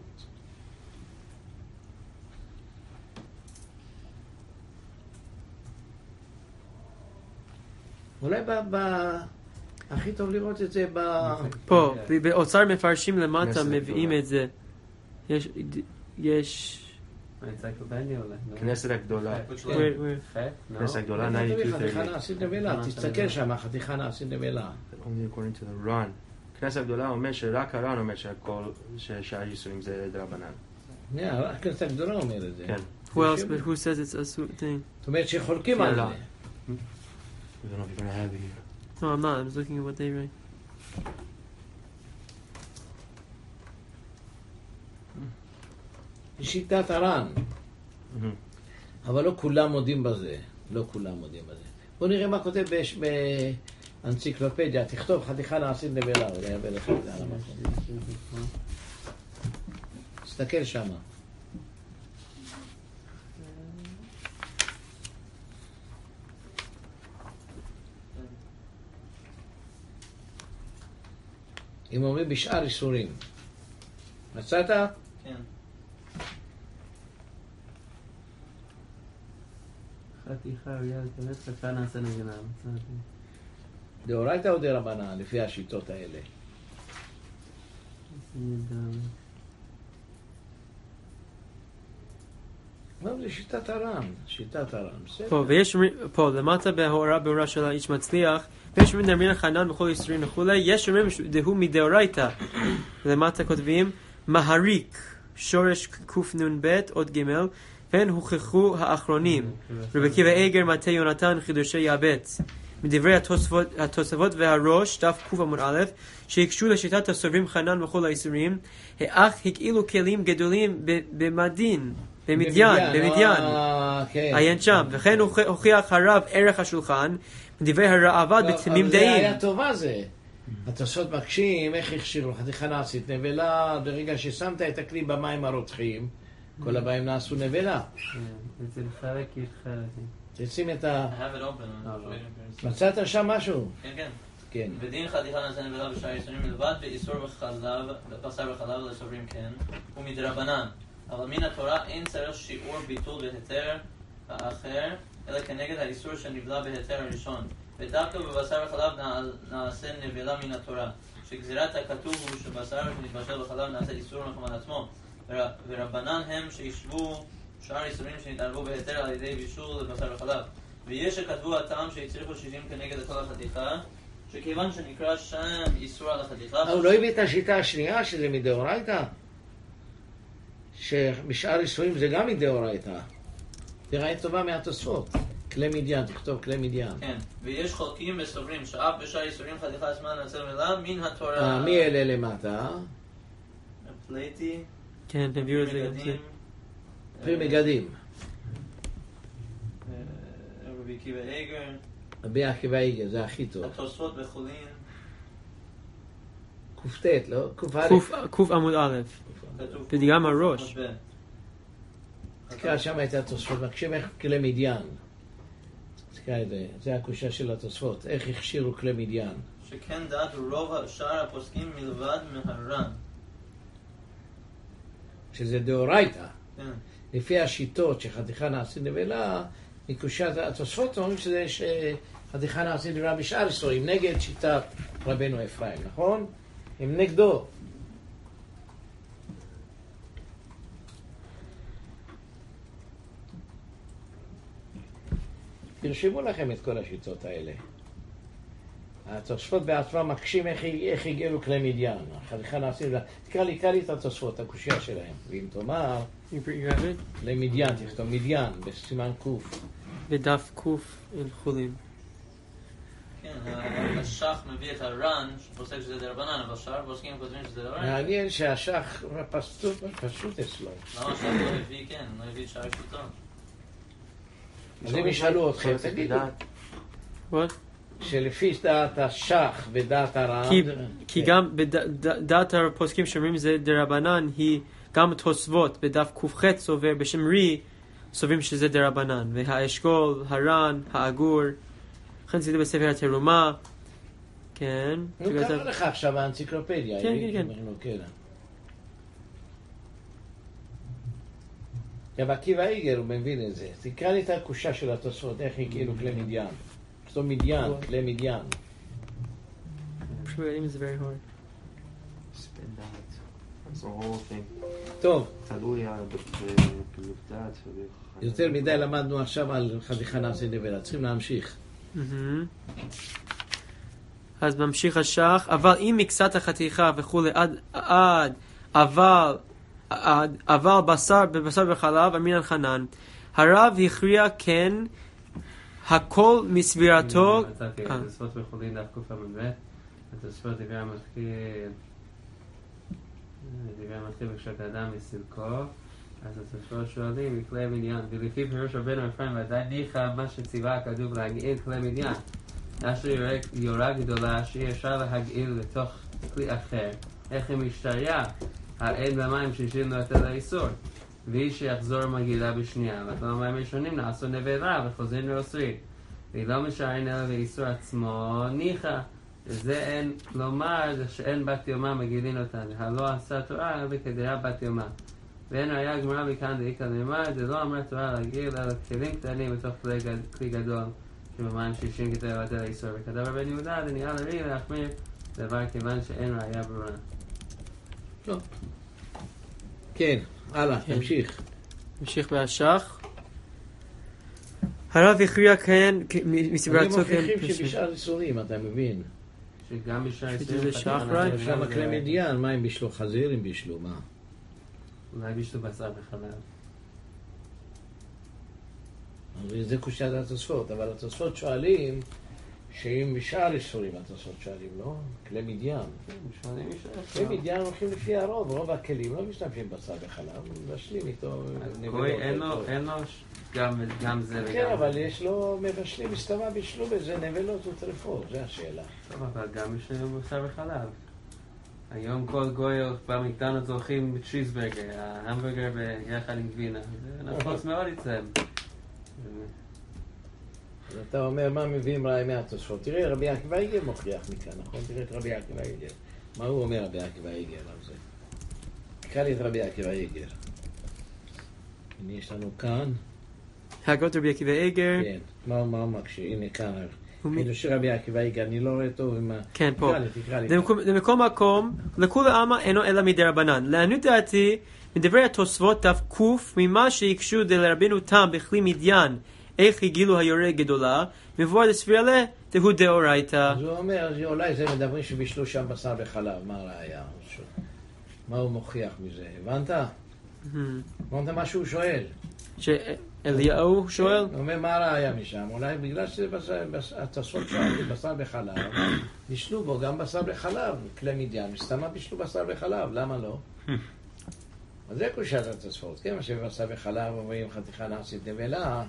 אולי ב... ב... הכי טוב לראות את זה ב... פה, באוצר מפרשים למטה מביאים את זה. יש... יש... כנסת הגדולה. כנסת הגדולה, חתיכה נעשית נבלה, תסתכל שם, חתיכה נעשית נבלה. Only according to the Ran. כנסת הגדולה אומר שרק הר"ן אומר שהכל, שהאיסורים זה דרבנן. רק כנסת הגדולה אומר את זה. כן. Who else, but who says it's a thing? זאת אומרת שחולקים על זה. I don't know if you're gonna have it here. No, I'm not. I'm just looking at what they write. שיטת הר"ן. אבל לא כולם מודים בזה. לא כולם מודים בזה. בואו נראה מה כותב באנציקלופדיה. תכתוב חתיכה נעשית נבלה. אולי יבוא לך את זה על המקום. תסתכל שמה. אם אומרים בשאר איסורים. מצאת? כן. חתיכה ראויה לתרץ, חתיכה נעשה נבלה. דאורייתא או דרבנן, לפי השיטות האלה? לא, זה שיטת הר"ן, שיטת הר"ן, בסדר. פה, ויש, פה, למטה בהוראה בהוראה של האיש מצליח, ויש אומרים דאמרינן חנן בכל איסורים וכולי, יש אומרים דהו מדאורייתא. למטה כותבים, מהריק, שורש קנ"ב, עוד ג' והן הוכחו האחרונים. רבי עקיבא איגר, מטה יונתן, חידושי יעבץ. מדברי התוספות, התוספות והראש, דף ק' עמוד א', שהקשו לשיטת הסוברים חנן בכל האיסורים, אך הקהילו כלים גדולים במדין, במדיין, במדיין, עיין שם. וכן הוכיח הרב ערך השולחן, מדברי הראב"ד בתמימות דעים. זה היה טובה זה. התוספות מקשים, איך הכשירו? חתיכה נעשית נבלה, ברגע ששמת את הכלי במים הרותחים, כל הבאים נעשו נבלה. זה לחלק יתחלק. תשים את ה... I have it open. מצאת שם משהו? כן, כן. כן. ודין חתיכה נעשה נבלה בשאר איסורים מלבד ואיסור בחלב, בשר וחלב לסוברים כן, הוא מדרבנן. אבל מן התורה אין צריך שיעור ביטול והיתר האחר אלא כנגד האיסור שנבלע בהיתר הראשון. ודווקא בבשר וחלב נעשה נבלה מן התורה, שגזירת הכתוב הוא שבשר שנתבשל בחלב נעשה איסור מחמת עצמו, ורבנן הם שישבו שאר איסורים שנתערבו בהיתר על ידי בישול לבשר וחלב. ויש שכתבו הטעם שהצריכו שישים כנגד כל החתיכה, שכיוון שנקרא שם איסור על החתיכה... הוא לא הביא את השיטה השנייה שזה מדאורייתא, שבשאר איסורים זה גם מדאורייתא. תראה טובה מהתוספות. כלי מדיין, תכתוב כלי מדיין. כן, ויש חולקים וסוברים שאף בשאר איסורים חתיכה עצמה נעשה מילה מן התורה. מי אלה למטה? פלייטי. כן, הביאו את זה גם זה. פרי מגדים. רבי עקיבא איגר. רבי עקיבא איגר, זה הכי טוב. התוספות בחולין. קופטט, לא? קוף א'. קוף עמוד א'. וגם הראש. תקרא שם את התוספות, מקשיב איך כלי מדיין. תקרא את זה, זה הקושה של התוספות. איך הכשירו כלי מדיין. שכן דעת רוב שאר הפוסקים מלבד מהר"ן. שזה דאורייתא. כן. לפי השיטות שחתיכה נעשית נבלה, מקושת התוספות אומרים שזה שחתיכה נעשית נבלה בשאר איסורים, נגד שיטת רבנו אפרים, נכון? הם נגדו. תרשמו לכם את כל השיטות האלה. התוספות בעצמם מקשים איך, איך הגיעו כלי מדיין. החתיכה נעשית נבלה. תקרא לי, תקרא לי את התוספות, הקושיה שלהם. ואם תאמר, כלי מדיין, תכתוב מדיין, בסימן קוף. בדף קוף אין חולים. כן, השח מביא את הר"ן, שפוסק שזה דרבנן, אבל שאר פוסקים כותבים שזה דרבנן. מעניין שהשח פשוט, פשוט אצלו. למה השח לא הביא, כן, לא הביא את שאר שיטות. אז אם ישאלו אתכם, תגידו. שלפי דעת השח ודעת הר"ן... כי גם בדעת הפוסקים שאומרים זה דרבנן, היא גם תוספות בדף ק"ח סובר בשם רי, סוברים שזה דרבנן. והאשכול, הר"ן, האגור, לכן זה בספר התרומה, כן. נו, קרא לך עכשיו האנציקלופדיה. כן, כן, כן. רבי עקיבא איגר הוא מבין את זה. תקרא לי את הקושה של התוספות, איך היא כאילו כלי מדיין. כתוב מדיין, כלי מדיין. It's very hard. Spend that. That's the whole thing. טוב. תלוי בפלוגתת. יותר מדי למדנו עכשיו על חתיכה נעשית נבלה. צריכים להמשיך. אז ממשיך השח. אבל אם מקצת החתיכה וכולי עד עד אבל אבל בשר בבשר וחלב אמינן חנן. הרב הכריע כן הכל מסבירתו. התוספות וכולי דף קוף עמוד ב'. התוספות דברי המתחיל דברי המתחיל וכשאת האדם מסילקו. אז התוספות שואלים מכלי מדיין, ולפי פירוש רבנו אפרים ודאי ניחא מה שציווה הכתוב להגעיל כלי מדיין, אשר יורה גדולה שאי אפשר להגעיל לתוך כלי אחר, איך היא משתריה האין במים שהשאירנו את האיסור, והיא שיחזור מגעילה בשנייה, וכל המים ראשונים נעשו נבלה וחוזרים לאוסרי, והיא לא משארין אלא באיסור עצמו ניחא. זה אין, כלומר זה שאין בת יומה מגעילין אותן, הלא עשה תורה אלא כדעה בת יומה. ואין ראיה גמרא מכאן דאיקה נאמר, זה לא אמרה תורה להגעיל אלא כלים קטנים בתוך כלי גדול שבמים שישים כדי לבטל האיסור. וכתב רבן יהודה זה נראה לרי להחמיר דבר כיוון שאין ראיה ברורה. טוב. כן, הלאה, תמשיך. תמשיך בהשח. הרב הכריע כן מסבירתו כן. אני מוכיחים שבשאר איסורים, אתה מבין? שגם בשאר איסורים שם כלי מדיין, מה הם בישלו? חזיר הם בישלו, מה? אולי בישלו בשר וחלב. זה קושת התוספות, אבל התוספות שואלים שאם בשאר איסורים התוספות שואלים, לא? כלי מדיין. כלי מדיין הולכים לפי הרוב, רוב הכלים לא משתמשים בשר וחלב, מבשלים איתו נבלות. אין לו גם זה וגם... כן, אבל יש לו מבשלים, מסתמה בישלו בזה נבלות וטרפות, זה השאלה. טוב, אבל גם יש בשר וחלב. היום כל גוי במקדונות הולכים צ'יזברגר, ההמברגר ביחד עם גבינה. זה נפוץ מאוד אצלם. אז אתה אומר, מה מביאים רעי מהתוספות? תראה, רבי עקיבא איגר מוכיח מכאן, נכון? תראה את רבי עקיבא איגר. מה הוא אומר רבי עקיבא איגר על זה? תקרא לי את רבי עקיבא איגר. הנה יש לנו כאן הגות רבי עקיבא איגר. כן, מה מה הוא מקשה? הנה כאן. חידושי רבי עקיבא איגר, אני לא רואה טוב עם ה... כן, פה. תקרא לי, תקרא לי. למקום מקום, לכולי עלמא אינו אלא מדי רבנן. לעניות דעתי, מדברי התוספות דף קוף, ממה שהקשו דלרבנו תם בכלי מדיין, איך הגילו היורה גדולה, מבואר לסביר עליה, תהו דאורייתא. אז הוא אומר, אולי זה מדברים שבישלו שם בשר וחלב, מה הראיה? מה הוא מוכיח מזה? הבנת? הבנת מה שהוא שואל? שאליהו שואל? הוא אומר, מה הראיה משם? אולי בגלל שהתוספות שואלים בשר וחלב, בישלו בו גם בשר וחלב, כלי מדיין, מסתמה בישלו בשר וחלב, למה לא? אז זה קושת התוספות, כן, מה שבבשר וחלב אומרים חתיכה נעשית נבלה,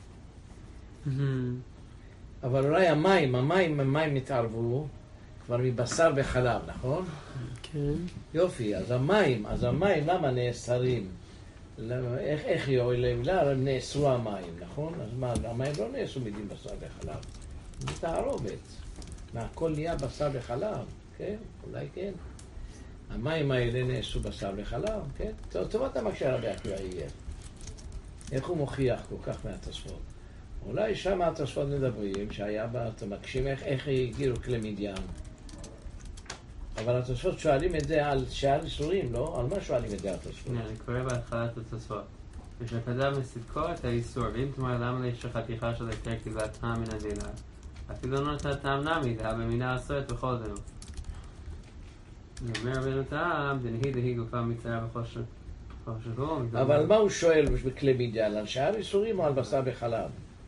אבל אולי המים, המים, המים נתערבו כבר מבשר וחלב, נכון? כן. יופי, אז המים, אז המים למה נאסרים? איך, איך יועילים? למה נאסרו המים, נכון? אז מה, המים לא נאסרו מדין בשר וחלב, זה תערובת. מה, הכל נהיה בשר וחלב, כן? אולי כן. המים האלה נאסרו בשר וחלב, כן? טוב, טוב אתה מקשה רבי עקיבא איגר. איך הוא מוכיח כל כך מהתוספות? אולי שם התוספות מדברים שהיה בה, אתם מקשים איך, איך הגיעו כלי מדיין. אבל התוספות שואלים את זה על שער איסורים, לא? על מה שואלים את זה התוספות? אני קורא בהתחלת התוספות. ושקדם מספקו את האיסור, ואם תאמר למה יש חתיכה של היתר כתיבת טעם מן הדינה, אפילו לא נתת טעם נמי, דהה במינה אסורת בכל דנו. אומר רבנו תם, דנהי דהי גופה מצרה בחושך. אבל מה הוא שואל בכלי מדיין? על שער איסורים או על בשר וחלב?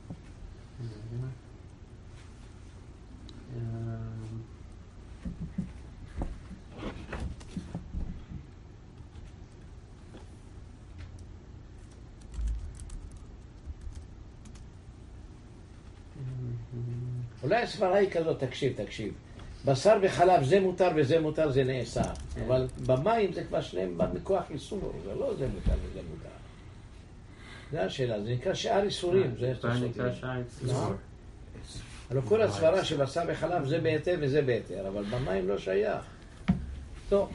אולי הסברה היא כזאת, תקשיב, תקשיב. בשר וחלב זה מותר וזה מותר, זה נאסר. אבל במים זה כבר שניהם מכוח איסור, זה לא זה מותר וזה מותר. זה השאלה, זה נקרא שער איסורים. זה נקרא שער איסור. הלוא כל הסברה שבשר וחלב זה בהיתר וזה בהיתר, אבל במים לא שייך. טוב.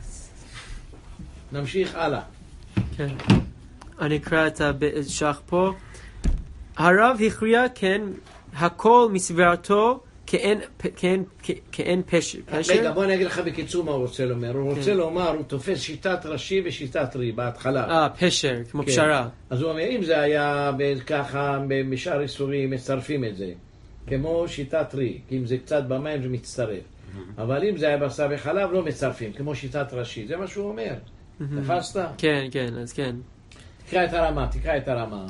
נמשיך הלאה. כן. אני אקרא את השח פה. הרב הכריע כן הכל מסברתו כאין, כאין, כאין פשר. רגע, בוא אני אגיד לך בקיצור מה הוא רוצה לומר. הוא רוצה לומר, הוא תופס שיטת רש"י ושיטת רי בהתחלה. אה, פשר, כמו פשרה. אז הוא אומר, אם זה היה ככה, בשאר איסורים מצרפים את זה. כמו שיטת רי, כי אם זה קצת במים זה מצטרף. אבל אם זה היה בשר וחלב לא מצרפים, כמו שיטת רש"י. זה מה שהוא אומר. תפסת? כן, כן, אז כן. תקרא את הרמה, תקרא את הרמה.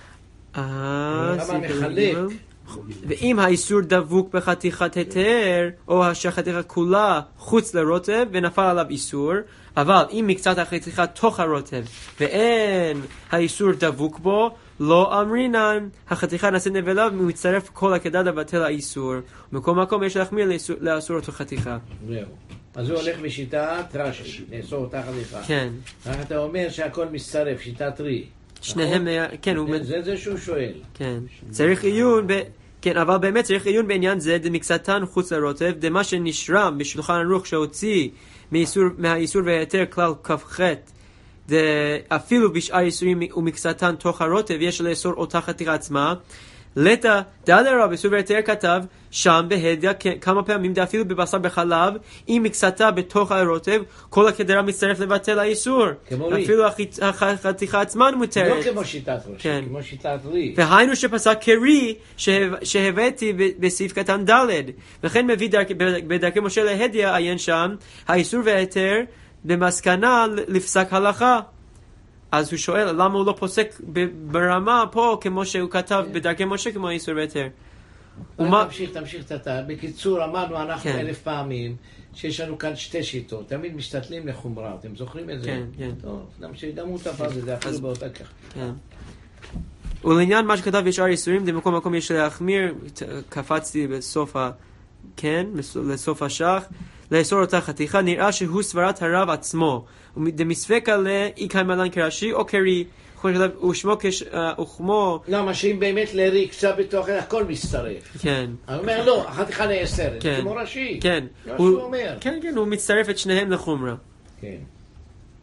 אה, הרמה מחלק. ואם האיסור דבוק בחתיכת היתר, או שהחתיכה כולה חוץ לרוטב, ונפל עליו איסור, אבל אם מקצת החתיכה תוך הרוטב, ואין האיסור דבוק בו, לא אמרינן, החתיכה נעשית נבלה, ומצטרף כל הכדד לבטל האיסור. במקום מקום יש להחמיר לאסור אותו חתיכה. זהו. אז הוא הולך בשיטת רש"י, לאסור אותה חתיכה. כן. אתה אומר שהכל מצטרף, שיטת רי. שניהם, כן, זה זה שהוא שואל. כן. צריך עיון ב... כן, אבל באמת צריך עיון בעניין זה, דמקצתן חוץ לרוטב, דמה שנשרם בשולחן ערוך שהוציא מהאיסור והיתר כלל כ"ח, אפילו בשאר איסורים ומקצתן תוך הרוטב, יש לאסור אותה חתיכה עצמה. לטה, דאדרבה, בסור והיתר כתב, שם בהדיה כמה פעמים, אפילו בבשר בחלב, אם מקצתה בתוך הרוטב, כל הכדרה מצטרף לבטל האיסור. אפילו החתיכה עצמה מותרת. לא כמו שיטת ראשי, כמו שיטת רי. והיינו שפסק כרי שהבאתי בסעיף קטן ד', וכן מביא בדרכי משה להדיה, עיין שם, האיסור והיתר במסקנה לפסק הלכה. אז הוא שואל למה הוא לא פוסק ברמה פה כמו שהוא כתב בדרכי משה כמו איסור והיתר. תמשיך, תמשיך את ה... בקיצור, אמרנו אנחנו אלף פעמים שיש לנו כאן שתי שיטות, תמיד משתתלים לחומרה, אתם זוכרים את זה? כן, כן. טוב, נמשיך, גם הוא תפס את זה, אפילו באותה כך. כן. ולעניין מה שכתב בשאר איסורים, במקום מקום יש להחמיר, קפצתי בסוף ה... כן, לסוף השח, לאסור אותה חתיכה, נראה שהוא סברת הרב עצמו, דמספק עליה אי קיימלן כרש"י או כרי, ושמו וכמו... למה שאם באמת לרי קצת בתוך הכל מצטרף. כן. הוא אומר לא, החתיכה נאסרת, כמו רש"י. כן. מה שהוא אומר. כן, כן, הוא מצטרף את שניהם לחומרה. כן.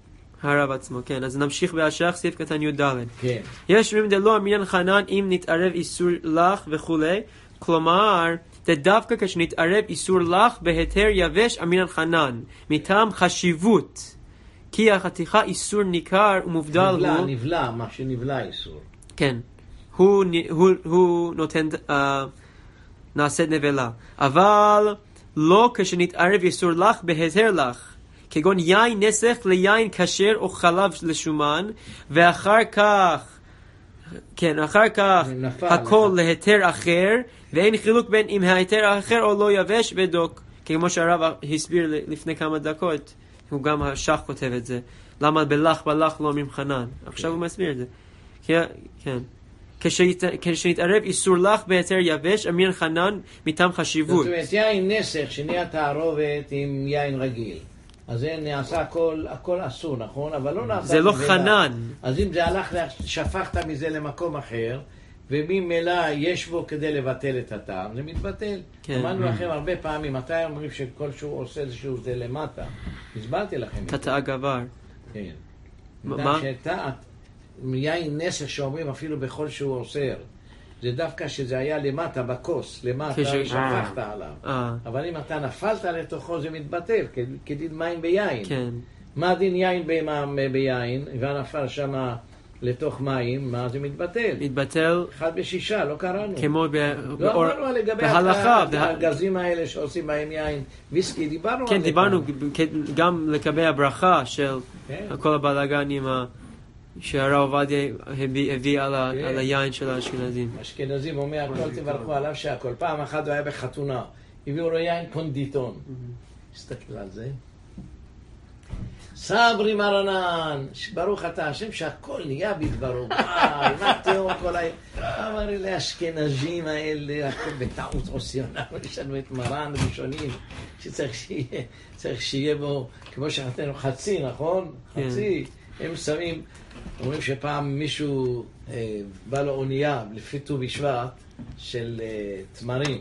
הרב עצמו, כן. אז נמשיך בהשך, סעיף קטן י"ד. כן. יש אומרים דלא אמרינן חנן אם נתערב איסור לך וכולי, כלומר, דווקא כשנתערב איסור לך בהיתר יבש אמרינן חנן, מטעם חשיבות, כי החתיכה איסור ניכר ומובדל נבלע, הוא... נבלע, מה שנבלע איסור. כן. הוא, הוא, הוא נותן, uh, נעשית נבלה. אבל לא כשנתערב איסור לך בהיתר לך. כגון יין נסך ליין כשר או חלב לשומן, ואחר כך, כן, אחר כך הכל להיתר אחר, ואין חילוק בין אם ההיתר האחר או לא יבש ודוק. כמו שהרב הסביר לפני כמה דקות, הוא גם השח כותב את זה. למה בלך בלך לא אומרים חנן? עכשיו הוא מסביר את זה. כן. כשנתערב איסור לך בהיתר יבש, אמרינן חנן מטעם חשיבות. זאת אומרת, יין נסך שנהיה תערובת עם יין רגיל. אז זה נעשה הכל, הכל אסור, נכון? אבל לא נעשה... זה לא חנן. אז אם זה הלך, שפכת מזה למקום אחר, וממילא יש בו כדי לבטל את הטעם, זה מתבטל. כן. אמרנו לכם הרבה פעמים, מתי אומרים שכל שהוא עושה איזשהו זה למטה? הסברתי לכם. תתאה גבר. כן. מה? שתעת, יין נסך שאומרים אפילו בכל שהוא אוסר. זה דווקא שזה היה למטה, בכוס, למטה, כש... שפכת עליו. אה. אבל אם אתה נפלת לתוכו זה מתבטל, כדין מים ביין. כן. מה דין יין ביין, ונפל שמה לתוך מים, מה זה מתבטל? מתבטל. אחד בשישה, לא קראנו. כמו ב... לא אמרנו לגבי בהלכה. הגזים האלה שעושים בהם יין, ויסקי, דיברנו כן, על זה. דיברנו גם לגבי הברכה של כל הבלגנים שהרב עובדיה הביא על היין של האשכנזים. האשכנזים אומר, הכל תברכו עליו שהכל. פעם אחת הוא היה בחתונה, הביאו לו יין קונדיטון. תסתכל על זה. סברי מרנן, ברוך אתה השם שהכל נהיה בדברו. וואי, מה תאום כל ה... אמר לי, האשכנזים האלה, הכל בטעות עושים. יש לנו את מרן ראשונים, שצריך שיהיה, צריך שיהיה בו, כמו שאתנו חצי, נכון? חצי. הם שמים, אומרים שפעם מישהו אה, בא לו אונייה לפי ט"ו בשבט של אה, תמרים.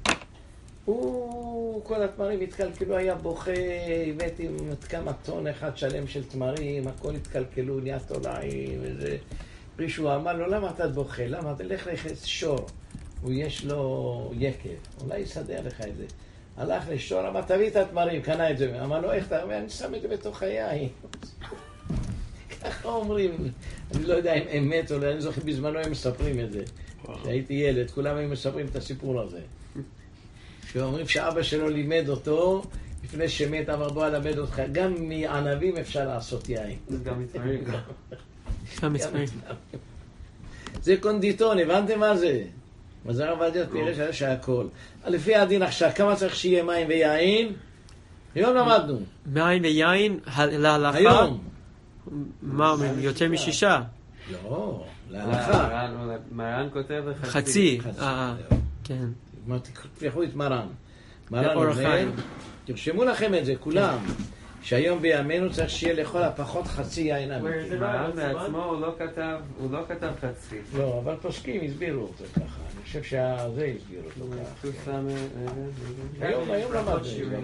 הוא, כל התמרים התקלקלו, היה בוכה, הבאתי כמה טון אחד שלם של תמרים, הכל התקלקלו, נהיה תולעים וזה. מישהו אמר לו, למה אתה בוכה? למה? תלך לחץ שור, הוא יש לו יקב, אולי יסדר לך את זה. הלך לשור, אמר, תביא את התמרים, קנה את זה. אמר לו, איך אתה אומר? אני שם את זה בתוך היין. ככה אומרים, אני לא יודע אם אמת או לא, אני זוכר בזמנו הם מספרים את זה. כשהייתי ילד, כולם הם מספרים את הסיפור הזה. שאומרים שאבא שלו לימד אותו, לפני שמת אמר בוא אלמד אותך, גם מענבים אפשר לעשות יין. גם מצמרים. גם מצמרים. זה קונדיטון, הבנתם מה זה? אז הרב עובדיה פירש על שהכל. לפי הדין עכשיו, כמה צריך שיהיה מים ויין? היום למדנו. מים ויין להלכה? היום. מה אומרים? יותר משישה? לא, להלכה. מרן כותב חצי. אה, כן. תפתחו את מרן. מרן אומר, תרשמו לכם את זה, כולם, שהיום בימינו צריך שיהיה לכל הפחות חצי יין אמיתי. מרן בעצמו הוא לא כתב, הוא לא כתב חצי. לא, אבל פוסקים הסבירו אותו ככה. אני חושב שזה הסבירו אותו ככה. היום, היום למדנו.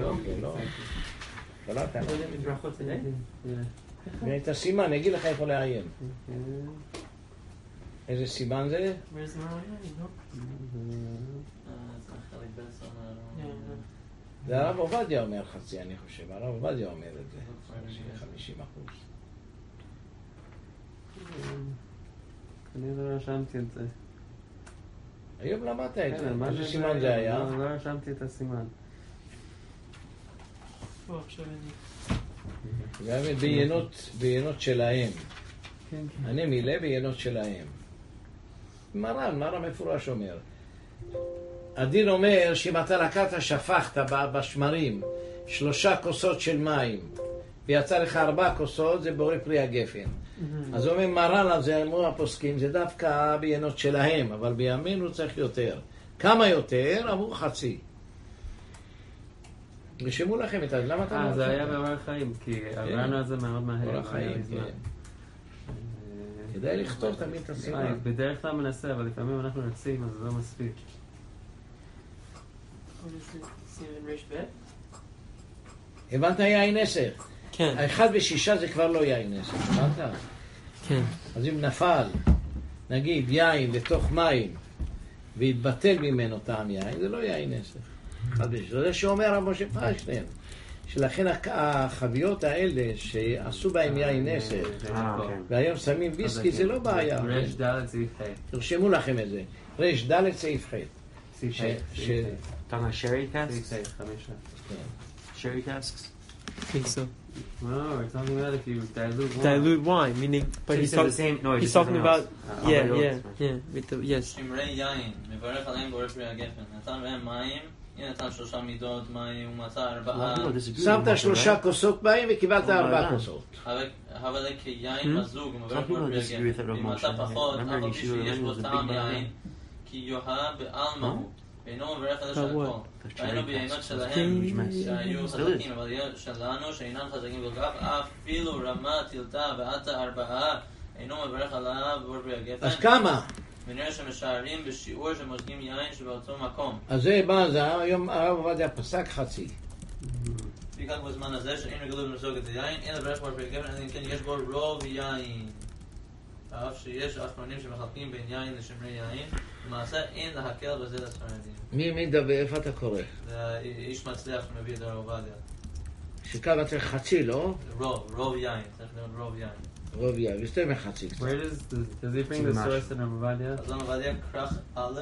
לא, אתה ואת הסימן, אני אגיד לך איפה לעיין. איזה סימן זה? זה הרב עובדיה אומר חצי, אני חושב. הרב עובדיה אומר את זה. חמישים אחוז. אני לא רשמתי את זה. היום למדת את זה. איזה סימן זה היה? לא רשמתי את הסימן. זה היה בעיינות שלהם. אני מילא בעיינות שלהם. מרן, מרן מפורש אומר. הדין אומר שאם אתה לקחת שפכת בשמרים שלושה כוסות של מים ויצא לך ארבע כוסות, זה בורא פרי הגפן. אז אומר מרן על זה, אמרו הפוסקים, זה דווקא בעיינות שלהם, אבל בימינו צריך יותר. כמה יותר? אמרו חצי. רשמו לכם את זה, למה אתה לא... אה, זה היה באורח חיים, כי עברנו על זה מאוד מהר. אורח חיים, כן. כדאי לכתוב תמיד את הסימן. בדרך כלל מנסה, אבל לפעמים אנחנו נוצאים, אז זה לא מספיק. הבנת יין נסך? כן, האחד בשישה זה כבר לא יין נסך, הבנת? כן. אז אם נפל, נגיד, יין לתוך מים, והתבטל ממנו טעם יין, זה לא יין נסך. אחד בשישה. זה שאומר רב משה פיינשטיין, שלכן החביות האלה שעשו בהם יין נסך, אה, כן. והיום שמים ויסקי, זה לא בעיה. רש ד' סעיף ח'. תרשמו לכם את זה. רש ד' סעיף ח'. סעיף ש- ח'. ש- סעיף Talking about sherry ח'. casks? סעיף ח', חמישה. Sherry casks? I think so. No, we're talking about if you dilute wine. Dilute wine, meaning, but So he's, he said the talk, same- no, he he's just said talking something about, else. yeah, Uh, yeah, yeah, with the, yes. שמרי יין, מברך עליהם בורא פרי הגפן. נתן בהם מים, הנה נתן שלושה מידות מים, ומצא A lot ארבעה. of people disagree with שמת Moshe, שלושה right? כוסות מים וקיבלת Oh, ארבע my God. כוסות. הווה לי כיין מזוג, Some מברך people בורא פרי disagree with הגפן. it, Rav ואם מצא Moshe. פחות, Remember אף על in פי Yeshiva, שיש it בו was a big טעם banana. יין, כי יוהה בעלמא הוא. ואינו מברך על But what? הכל. The והיינו cherry ביינות casks. שלהם, Huge mess. שהיו Still חזקים, is. אבל שלנו שאינם חזקים כל כך, אפילו רמה תלתה ועתה ארבעה, אינו מברך עליו בורא פרי הגפן. אז כמה? ונראה שמשערים בשיעור שמוזגים יין שבאותו מקום. אז זה מה זה, היום הרב עובדיה פסק חצי. בעיקר בזמן הזה שאין רגלות למזוג את היין, אין לברך בורא פרי הגפן, אלא אם כן יש בו רוב יין. אף שיש אחרונים שמחלקים בין יין לשמרי יין, למעשה אין להקל בזה לספרדים. מי מי מדבר, איפה אתה קורא? זה איש מצליח שמביא את הרב עובדיה. שכמה צריך חצי, לא? רוב, רוב יין, צריך להיות רוב יין. רוב יין, יותר מחצי קצת. Where does, does, does he bring the source in Ravadia? אז עובדיה כרך א',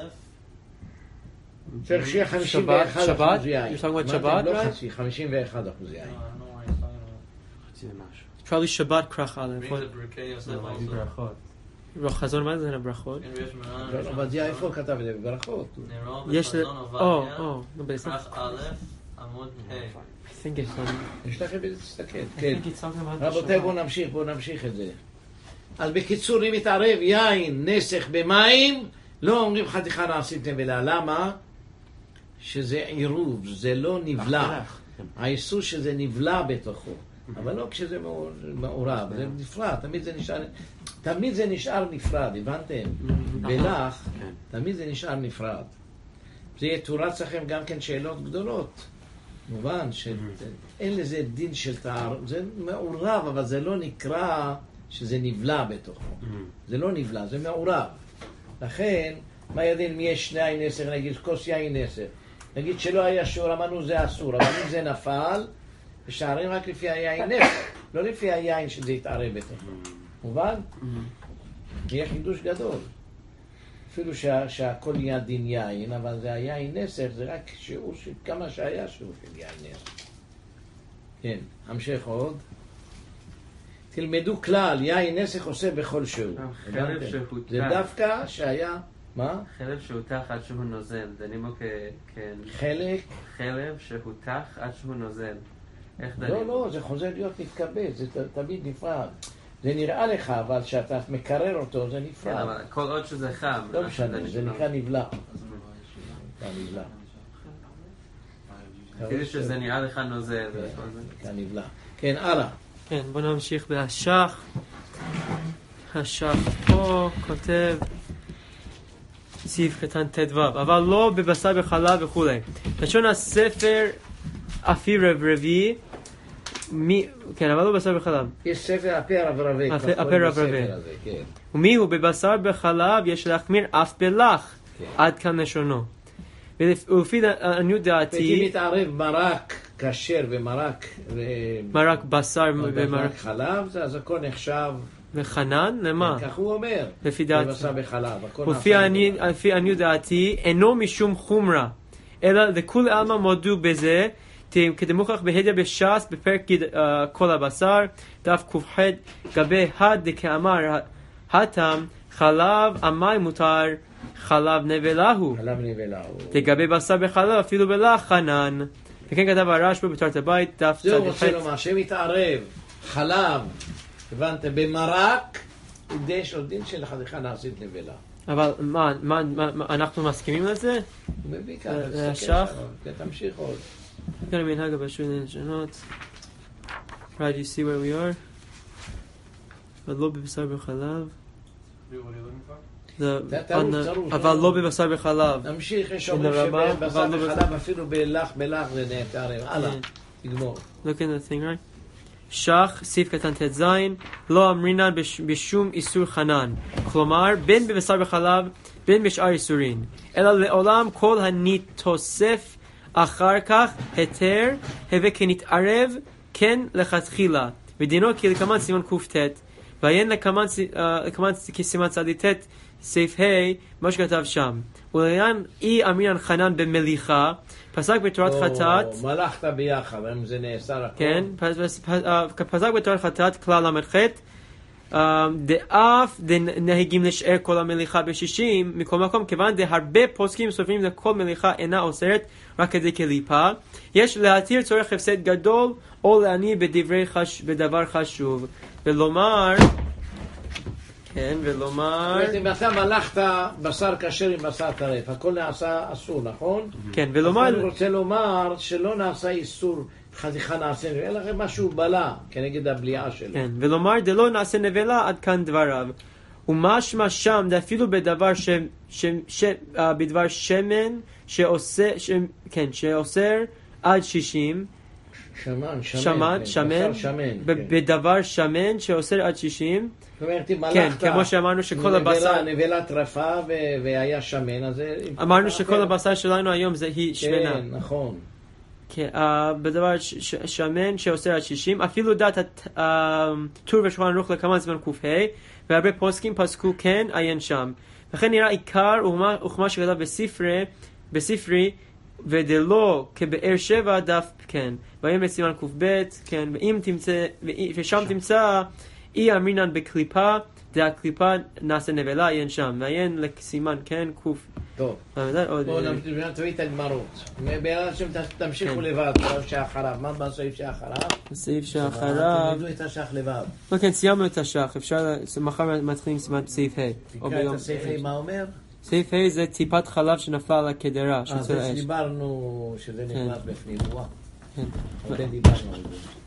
צריך שיהיה חמישים ואחד שבת? אחוז יין. You're talking about אמרתם, שבת, לא right? חצי, חמישים ואחד אחוז no, I יין. don't know what he's talking about. חצי ומשהו. Probably Shabbat Krach Aleph. Brings What? the ברכי יוסף No, also. ברכות. חזון, מה זה הברכות? כן, ויש מרן, לא, עובדיה, איפה הוא כתב את זה? בברכות. נרו יש ל... בחזון או, עובדיה, או, no, but it's not... כרך א', עמוד ה'. I think it's on... יש לכם איזה תסתכל. I כן. think it's talking about the רבותיי, בואו Shabbat. נמשיך, בואו נמשיך את זה. אז בקיצור, אם מתערב יין, נסך במים, לא אומרים חתיכה נעשית נבלה. למה? שזה עירוב, זה לא נבלע. האיסור שזה נבלע בתוכו. אבל לא כשזה מעורב, זה נפרד, תמיד זה נשאר, תמיד זה נשאר נפרד, הבנתם? בלח, תמיד זה נשאר נפרד. זה יתורץ לכם גם כן שאלות גדולות. מובן שאין לזה דין של תער, זה מעורב, אבל זה לא נקרא שזה נבלע בתוכו. זה לא נבלע, זה מעורב. לכן, מה ידין אם יש שני יין נסך, נגיד כוס יין נסך. נגיד שלא היה שיעור, אמרנו זה אסור, אבל אם זה נפל, משערים רק לפי היין נסך, לא לפי היין שזה יתערב בתוכו. מובן? יהיה חידוש גדול. אפילו שה, שהכל נהיה דין יין, אבל זה היין נסך, זה רק שיעור של כמה שהיה שיעור של יין נסך. כן, המשך עוד. תלמדו כלל, יין נסך עושה בכל שיעור. חלב הבנתם? שהותח. זה דווקא שהיה, מה? חלב שהותח עד שהוא נוזל, דנים בו כ... חלק? חלב שהותח עד שהוא נוזל. איך דנים? לא, לא, זה חוזר להיות מתכבד, זה ת- תמיד נפרד. זה נראה לך, אבל כשאתה מקרר אותו, זה כן, נפרד. אבל כל עוד שזה חם. לא אנחנו משנה, דנים זה בו. נקרא נבלע. נקרא נבלע. אפילו שזה נראה לך נוזל. כן, וכל זה. נקרא נבלע. כן, הלאה. כן, בוא נמשיך בהשח. השח פה כותב סעיף קטן ט"ו, אבל לא בבשר בחלב וכולי. לשון הספר אפי רב רביעי, מי, כן, אבל לא בבשר בחלב. יש ספר הפה הרב רבה. הפה- כבר הפה קוראים רב לספר רבה. הזה, כן. ומי הוא בבשר בחלב יש להחמיר אף בלח, כן. עד כאן לשונו. ולפ- ולפי עניות ואם דעתי, מתערב מרק כשר ומרק ו- מרק בשר ומרק ומרק חלב, זה- אז הכל נחשב, וחנן, למה? כך הוא אומר, לפי דעתי. בבשר בחלב, הכל ולפי נעשה עני- בבשר. לפי עניות דעתי, אינו משום חומרה, אלא לכולי עלמא מודו בזה, ת- כדמוכח בהדיא בש"ס בפרק גיד- אה, כל הבשר, דף ק"ח, גבי הד דקאמר התם, חלב המים מותר, חלב נבלה הוא. חלב נבלה הוא. לגבי בשר בחלב אפילו בלח חנן. וכן כתב הרשב"א בתורת הבית, דף זה הוא צ"ח. רוצה לומר, שמתערב חלב, הבנתם, במרק, יש עוד דין של חתיכה נעשית נבלה. אבל מה, מה, מה, מה, אנחנו מסכימים לזה? הוא מביא ככה, זה תסתכל השח? שם, כן, תמשיך עוד. כאן המנהג הבשוי לשנות. Right, you see where we are? אבל לא בבשר בחלב. זה- זה טעות, on the- טעות, אבל טעות. לא בבשר בחלב. נמשיך, יש הנה אומרים רבה, שבבשר אבל לא בחלב אפילו בלח בלח זה נתערב. הלאה, כן. תגמור. Look in the thing, right? שח, סעיף קטן ט"ז, לא אמרינן בש, בשום איסור חנן. כלומר, בין בבשר וחלב, בין בשאר איסורין. אלא לעולם כל הניתוסף אחר כך היתר, הווה כנתערב, כן לכתחילה. ודינו כי לקמן סימן ק"ט, ועיין לקמן כסימן צדיק ט' סעיף ה', מה שכתב שם. ולעניין אי אמרינן חנן במליחה, פסק בתורת חטאת. או מלאכת ביחד, אם זה נאסר הכל. כן, פסק בתורת חטאת כלל למ"ח, דאף דנהגים לשאר כל המליחה בשישים, מכל מקום, כיוון דהרבה פוסקים סופרים לכל מליחה אינה אוסרת, רק כדי כליפה. יש להתיר צורך הפסד גדול, או להעני בדברי חש... בדבר חשוב. ולומר, כן, ולומר... אם אתה מלאכת בשר כשר עם בשר טרף, הכל נעשה אסור, נכון? כן, ולומר... אני רוצה לומר שלא נעשה איסור חתיכה נעשה נבלה, אלא משהו בלה כנגד הבליעה שלו. כן, ולומר דלא נעשה נבלה עד כאן דבריו. ומשמע שם אפילו בדבר ש... ש... ש... uh, בדבר שמן שעושה, ש... כן, שאוסר עד שישים. שמן, שמן, שמן, כן, שמן, שמן, ב- כן. בדבר שמן שאוסר עד שישים. זאת אומרת, אם כן, מלאכת כמו שאמרנו שכל נבלה, הבשר, נבלה טרפה ו... והיה שמן, אז זה... אמרנו שכל הבשר שלנו היום זה היא שמנה. כן, נכון. כן, uh, בדבר ש- ש- שמן שאוסר עד שישים, אפילו דעת הטור ושולחן ערוך לקמן זמן ק"ה, והרבה פוסקים פסקו כן, עיין שם. לכן נראה עיקר וכמה שכתב בספרי, בספרי, ודלא כבאר שבע דף כן, והם בסימן ק"ב, כן, ואם תמצא, ושם תמצא אי אמרינן בקליפה, דהקליפה נעשה נבלה, עיין שם, ועיין לסימן כן, ק'. טוב. בואו נביא את הגמרות. בעצם תמשיכו לבד, בסעיף שאחריו. מה בסעיף שאחריו? בסעיף שאחריו... תלמדו את השח לבד. לא, כן, סיימנו את השח, אפשר, מחר מתחילים סימן סעיף ה'. תקרא את הסעיף ה', מה אומר? סעיף ה' זה טיפת חלב שנפלה על הקדרה. אז דיברנו שזה נכנס בפנים, וואו. כן. עוד דיברנו על זה.